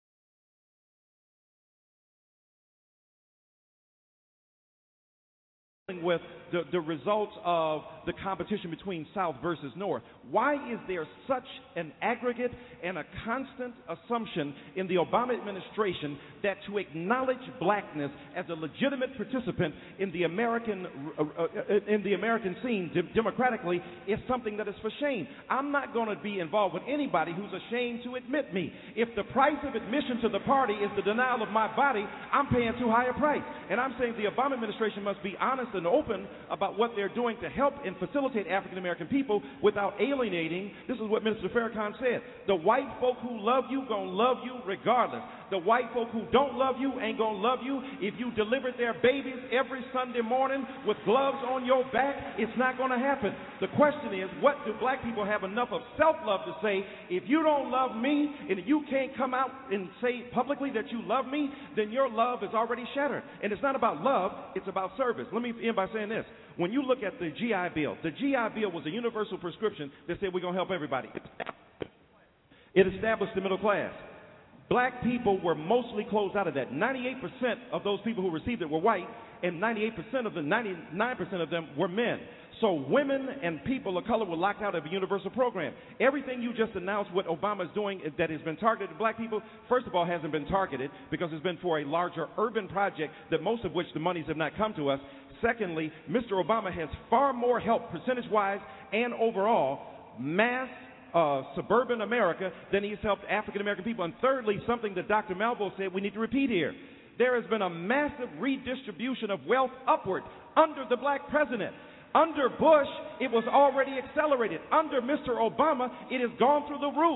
with the results of the competition between South versus North. Why is there such an aggregate and a constant assumption in the Obama administration that to acknowledge blackness as a legitimate participant in the American scene democratically is something that is for shame? I'm not going to be involved with anybody who's ashamed to admit me. If the price of admission to the party is the denial of my body, I'm paying too high a price. And I'm saying the Obama administration must be honest and open about what they're doing to help and facilitate African American people without alienating. This is what Minister Farrakhan said. The white folk who love you gonna love you regardless. The white folk who don't love you ain't gonna love you. If you delivered their babies every Sunday morning with gloves on your back, it's not gonna happen. The question is, what do black people have enough of self-love to say, if you don't love me and you can't come out and say publicly that you love me, then your love is already shattered. And it's not about love, it's about service. Let me end by saying this. When you look at the GI Bill was a universal prescription that said we're going to help everybody. It established the middle class. Black people were mostly closed out of that. 98% of those people who received it were white, and 99% of them were men. So women and people of color were locked out of a universal program. Everything you just announced what Obama is doing that has been targeted to black people, first of all, hasn't been targeted because it's been for a larger urban project that most of which the monies have not come to us. Secondly, Mr. Obama has far more help percentage-wise and overall mass suburban America than he's helped African-American people. And thirdly, something that Dr. Malvo said we need to repeat here. There has been a massive redistribution of wealth upward under the black president. Under Bush, it was already accelerated. Under Mr. Obama, it has gone through the roof.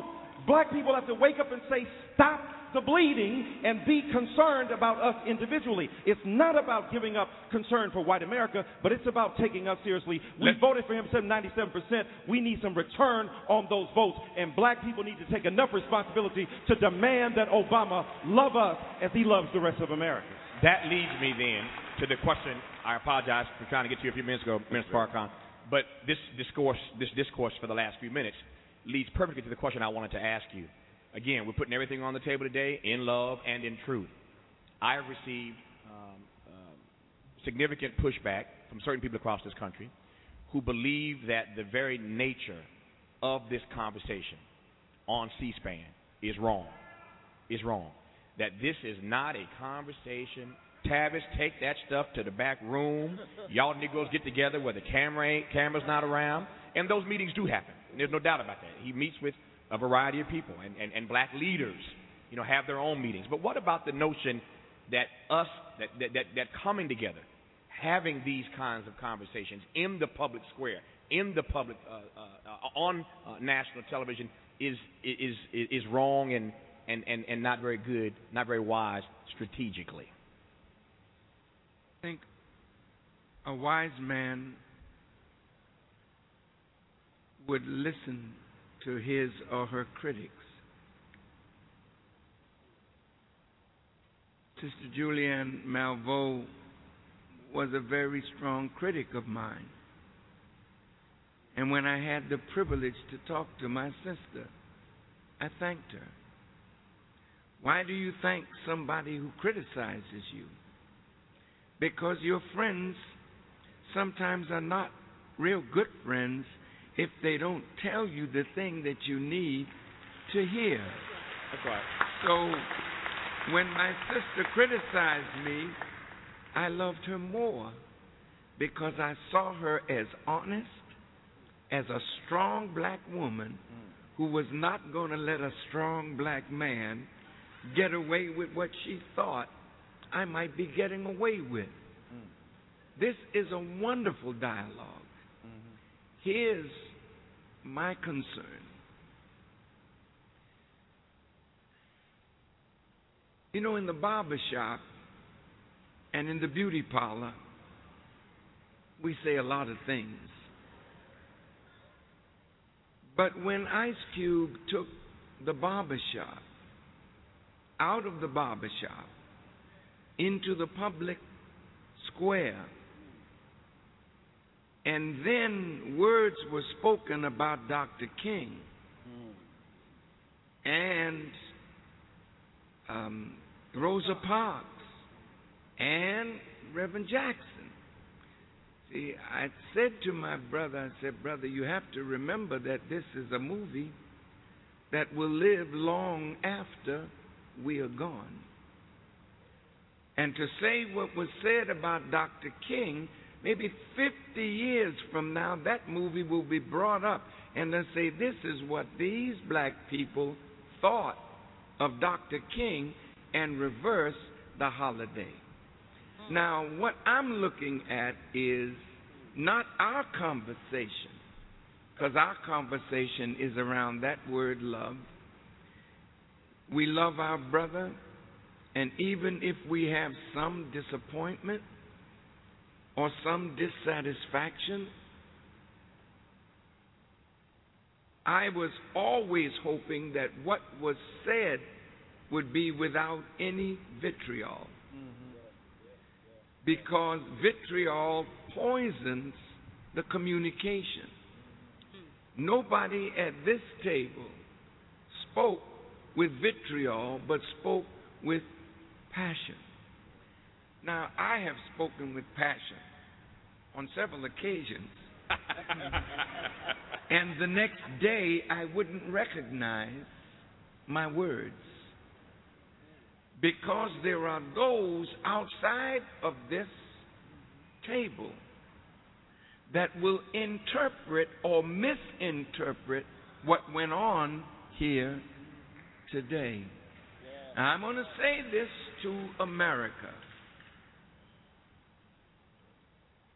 Black people have to wake up and say, stop the bleeding and be concerned about us individually. It's not about giving up concern for white America, but it's about taking us seriously. We voted for him 97%. We need some return on those votes, and black people need to take enough responsibility to demand that Obama love us as he loves the rest of America. That leads me then to the question. I apologize for trying to get to you a few minutes ago, Minister Farrakhan, but this discourse for the last few minutes leads perfectly to the question I wanted to ask you. Again, we're putting everything on the table today in love and in truth. I have received significant pushback from certain people across this country who believe that the very nature of this conversation on C-SPAN is wrong. That this is not a conversation. Tavis, take that stuff to the back room. Y'all Negroes get together where the camera's not around. And those meetings do happen. There's no doubt about that. He meets with a variety of people, and black leaders, have their own meetings. But what about the notion that that coming together, having these kinds of conversations in the public square, in the public on national television is wrong and not very good, not very wise strategically? I think a wise man would listen to his or her critics. Sister Julianne Malveaux was a very strong critic of mine. And when I had the privilege to talk to my sister, I thanked her. Why do you thank somebody who criticizes you? Because your friends sometimes are not real good friends if they don't tell you the thing that you need to hear. That's right. So when my sister criticized me, I loved her more because I saw her as honest, as a strong black woman who was not going to let a strong black man get away with what she thought I might be getting away with. This is a wonderful dialogue. Here's my concern. In the barber shop and in the beauty parlor, we say a lot of things. But when Ice Cube took the barber shop out of the barber shop into the public square, and then words were spoken about Dr. King and Rosa Parks and Reverend Jackson. See, I said to my brother, brother, you have to remember that this is a movie that will live long after we are gone. And to say what was said about Dr. King, maybe 50 years from now, that movie will be brought up, and they'll say, this is what these black people thought of Dr. King, and reverse the holiday. Now, what I'm looking at is not our conversation, because our conversation is around that word love. We love our brother, and even if we have some disappointment or some dissatisfaction, I was always hoping that what was said would be without any vitriol. Because vitriol poisons the communication. Nobody at this table spoke with vitriol, but spoke with passion. Now, I have spoken with passion on several occasions. And the next day, I wouldn't recognize my words. Because there are those outside of this table that will interpret or misinterpret what went on here today. Now, I'm going to say this to America.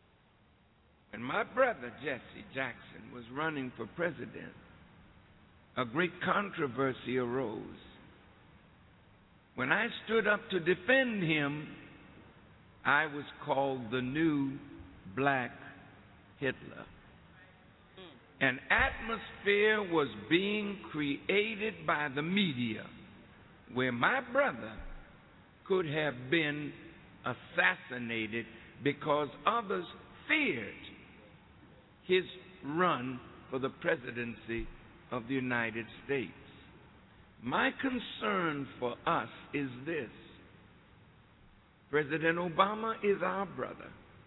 When my brother Jesse Jackson was running for president, a great controversy arose. When I stood up to defend him, I was called the new black Hitler. An atmosphere was being created by the media where my brother could have been assassinated because others feared his run for the presidency of the United States. My concern for us is this. President Obama is our brother.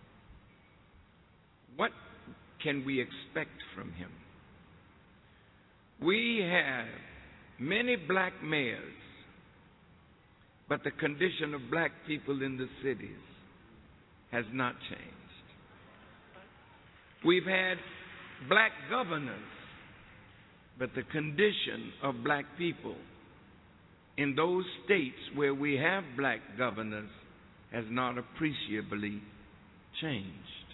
What can we expect from him? We have many black mayors, but the condition of black people in the cities has not changed. We've had black governors, but the condition of black people in those states where we have black governors has not appreciably changed.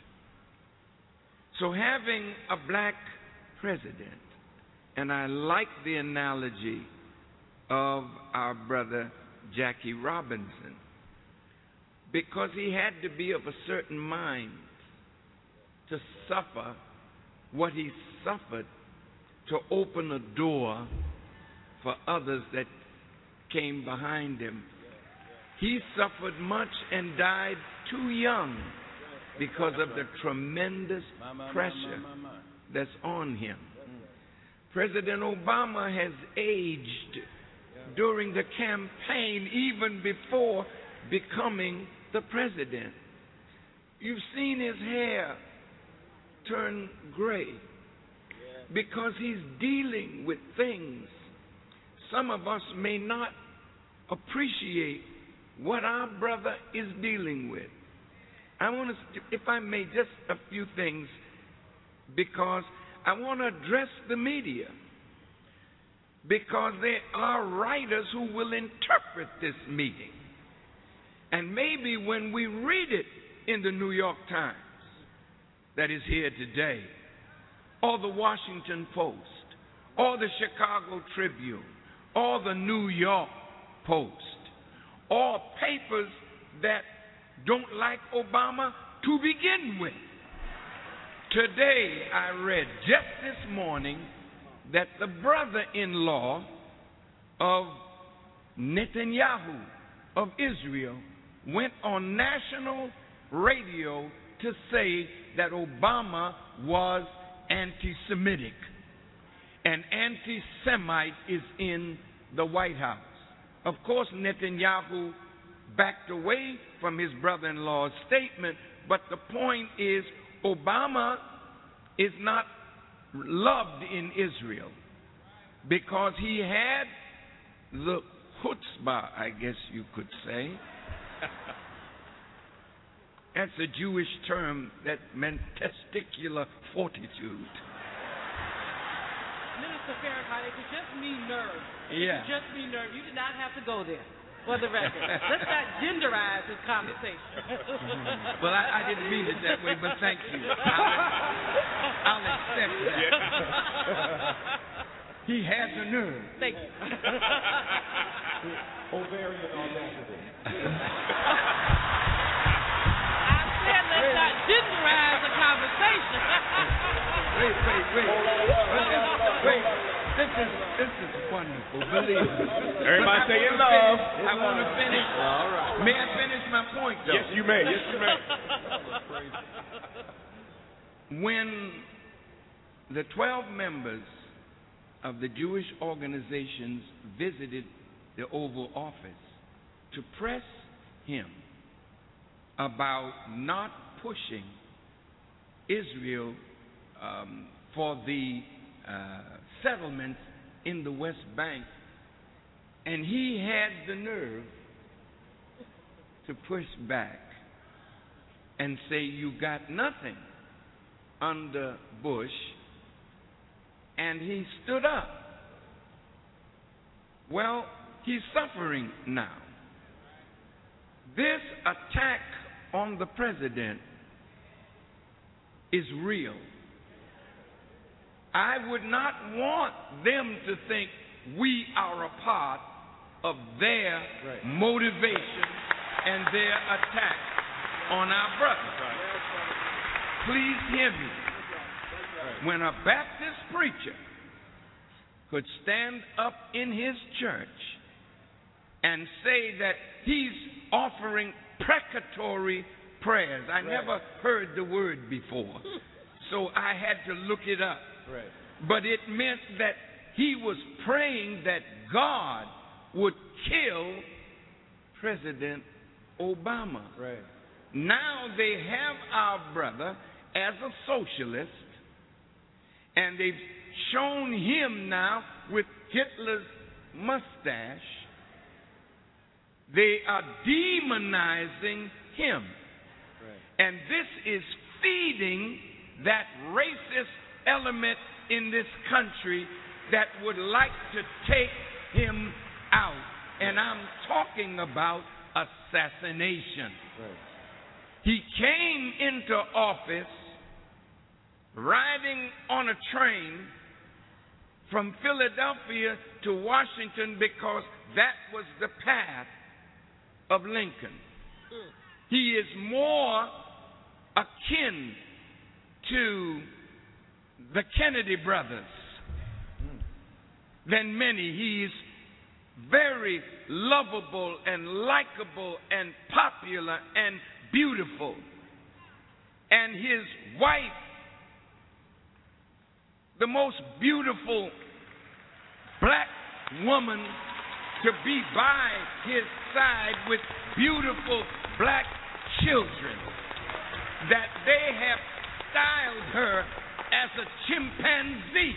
So having a black president, and I like the analogy of our brother Jackie Robinson, because he had to be of a certain mind to suffer what he suffered to open a door for others that came behind him. He suffered much and died too young because of the tremendous pressure that's on him. President Obama has aged during the campaign, even before becoming the president. You've seen his hair turn gray because he's dealing with things some of us may not appreciate what our brother is dealing with. I want to, if I may, just a few things, because I want to address the media, because there are writers who will interpret this meeting. And maybe when we read it in the New York Times that is here today, or the Washington Post, or the Chicago Tribune, or the New York Post, or papers that don't like Obama to begin with. Today I read just this morning that the brother-in-law of Netanyahu of Israel went on national radio to say that Obama was anti-Semitic. An anti-Semite is in the White House. Of course, Netanyahu backed away from his brother-in-law's statement, but the point is Obama is not loved in Israel because he had the chutzpah, I guess you could say. That's a Jewish term that meant testicular fortitude. Minister Farrakhan, it could just mean nerve. Yeah. It could just mean nerve. You did not have to go there, for the record. Let's not genderize this conversation. Well, I didn't mean it that way, but thank you. I'll accept that. He has a nerve. Thank you. Ovarian audacity. I said let's not genderize the conversation. Wait. This is wonderful. Believe me. Everybody say in love. I want to finish. All right. May I finish my point, though? Yes, you may. Yes, you may. When the 12 members of the Jewish organizations visited the Oval Office to press him about not pushing Israel for the settlements in the West Bank, and he had the nerve to push back and say, you got nothing under Bush, and he stood up. Well, he's suffering now. This attack on the president is real. I would not want them to think we are a part of their motivation and their attack on our brothers. Please hear me. When a Baptist preacher could stand up in his church and say that he's offering precatory prayers. I never heard the word before, so I had to look it up. But it meant that he was praying that God would kill President Obama. Now they have our brother as a socialist, and they've shown him now with Hitler's mustache. They are demonizing him. And this is feeding that racist element in this country that would like to take him out. And I'm talking about assassination. He came into office riding on a train from Philadelphia to Washington because that was the path of Lincoln. He is more akin to the Kennedy brothers than many. He's very lovable and likable and popular and beautiful. And his wife, the most beautiful black woman to be by his side with beautiful black children, that they have styled her as a chimpanzee.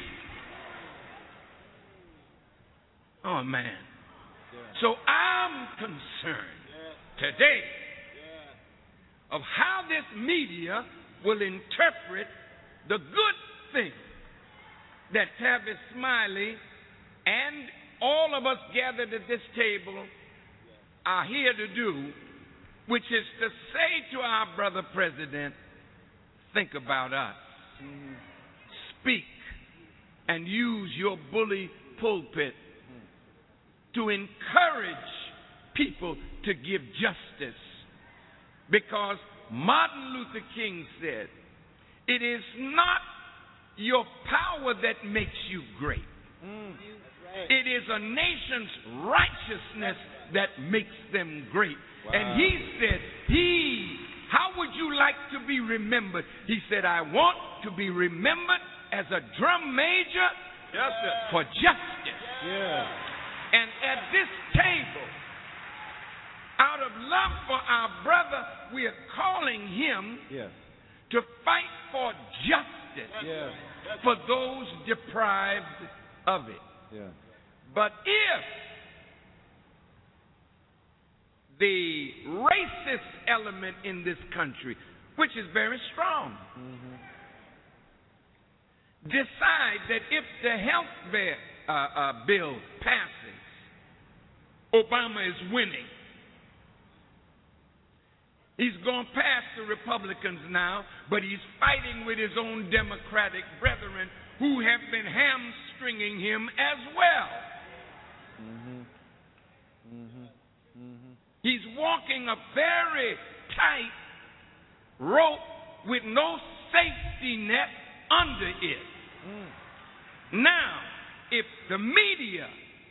Oh, man. So I'm concerned today of how this media will interpret the good thing that Tavis Smiley and all of us gathered at this table are here to do, which is to say to our brother president, think about us. Speak and use your bully pulpit to encourage people to give justice. Because Martin Luther King said, it is not your power that makes you great. It is a nation's righteousness that makes them great. And he said, how would you like to be remembered? He said, I want to be remembered as a drum major for justice. And at this table, out of love for our brother, we are calling him to fight for justice for those deprived of it. But if the racist element in this country, which is very strong, decide that if the health bill passes, Obama is winning. He's gone past the Republicans now, but he's fighting with his own Democratic brethren who have been hamstringing him as well. He's walking a very tight rope with no safety net under it. Now, if the media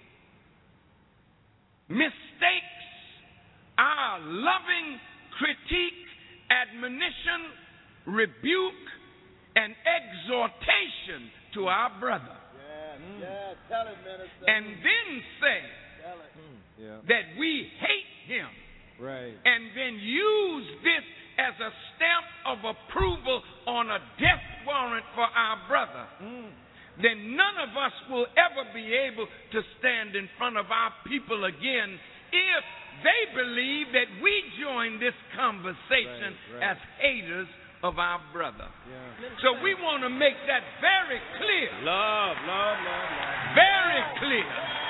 mistakes our loving critique, admonition, rebuke, and exhortation to our brother, tell it, minister. and then say that we hate him, and then use this as a stamp of approval on a death warrant for our brother, then none of us will ever be able to stand in front of our people again if they believe that we join this conversation as haters of our brother. So we want to make that very clear. Love. Very clear.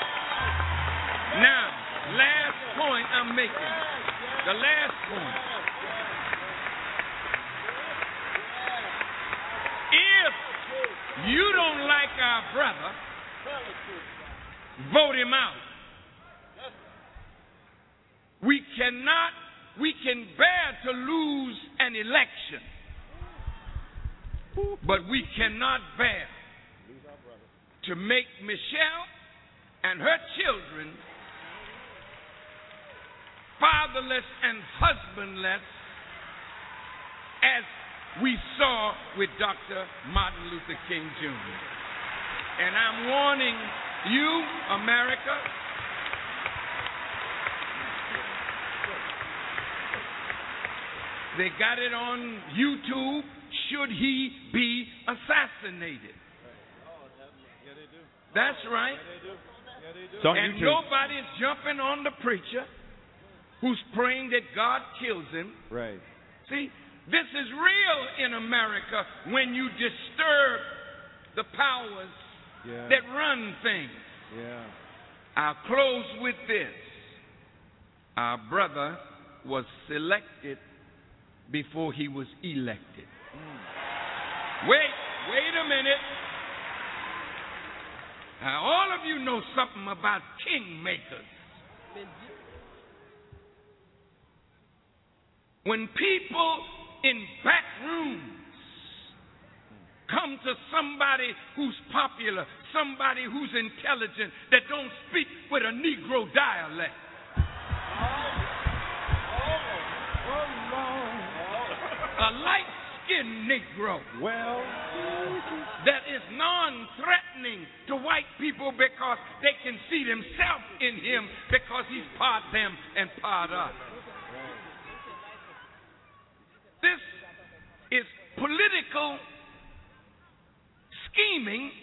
Now, last point I'm making. The last point. If You don't like our brother, vote him out. We can bear to lose an election, but we cannot bear to make Michelle and her children fatherless and husbandless, as we saw with Dr. Martin Luther King Jr. And I'm warning you, America, they got it on YouTube, should he be assassinated? That's right. And nobody's jumping on the preacher who's praying that God kills him. Right. See, this is real in America when you disturb the powers that run things. Yeah. I'll close with this. Our brother was selected before he was elected. Wait a minute. Now, all of you know something about kingmakers. When people in back rooms come to somebody who's popular, somebody who's intelligent, that don't speak with a Negro dialect. A light-skinned Negro. That is non-threatening to white people because they can see themselves in him because he's part them and part us. This is political scheming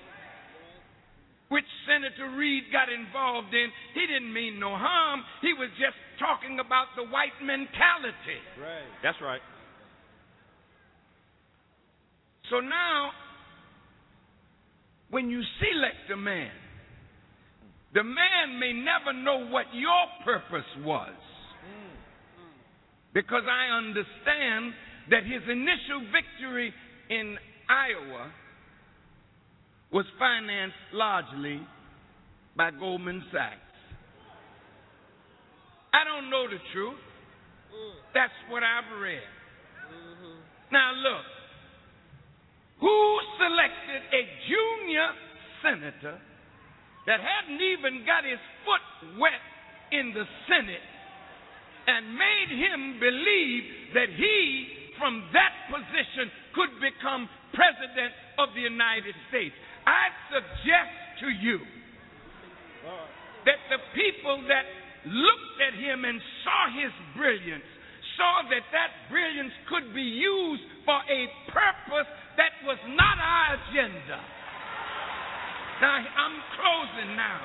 which Senator Reid got involved in. He didn't mean no harm. He was just talking about the white mentality. Right. That's right. So now, when you select a man, the man may never know what your purpose was. Because I understand that his initial victory in Iowa was financed largely by Goldman Sachs. I don't know the truth. That's what I've read. Now look, who selected a junior senator that hadn't even got his foot wet in the Senate and made him believe that he, from that position, could become president of the United States? I suggest to you that the people that looked at him and saw his brilliance, saw that that brilliance could be used for a purpose that was not our agenda. Now, I'm closing now.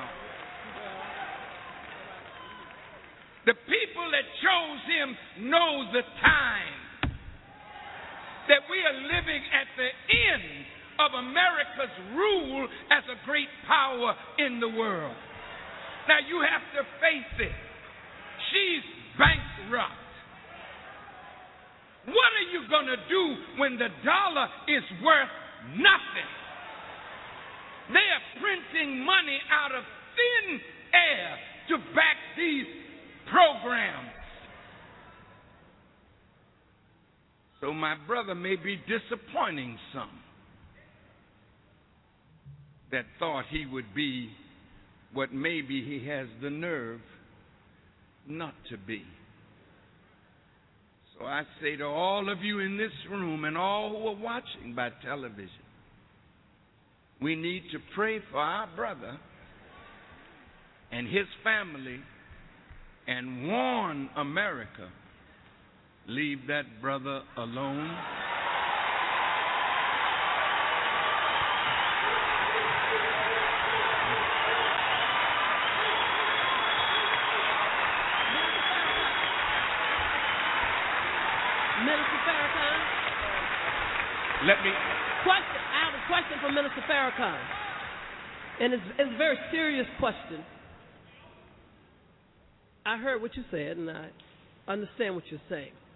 The people that chose him know the time that we are living at the end of America's rule as a great power in the world. Now, you have to face it. She's bankrupt. What are you going to do when the dollar is worth nothing? They are printing money out of thin air to back these programs. So my brother may be disappointing some that thought he would be what maybe he has the nerve not to be. So I say to all of you in this room and all who are watching by television, we need to pray for our brother and his family and warn America, leave that brother alone. Minister Farrakhan? I have a question for Minister Farrakhan. And it's a very serious question. I heard what you said, and I understand what you're saying.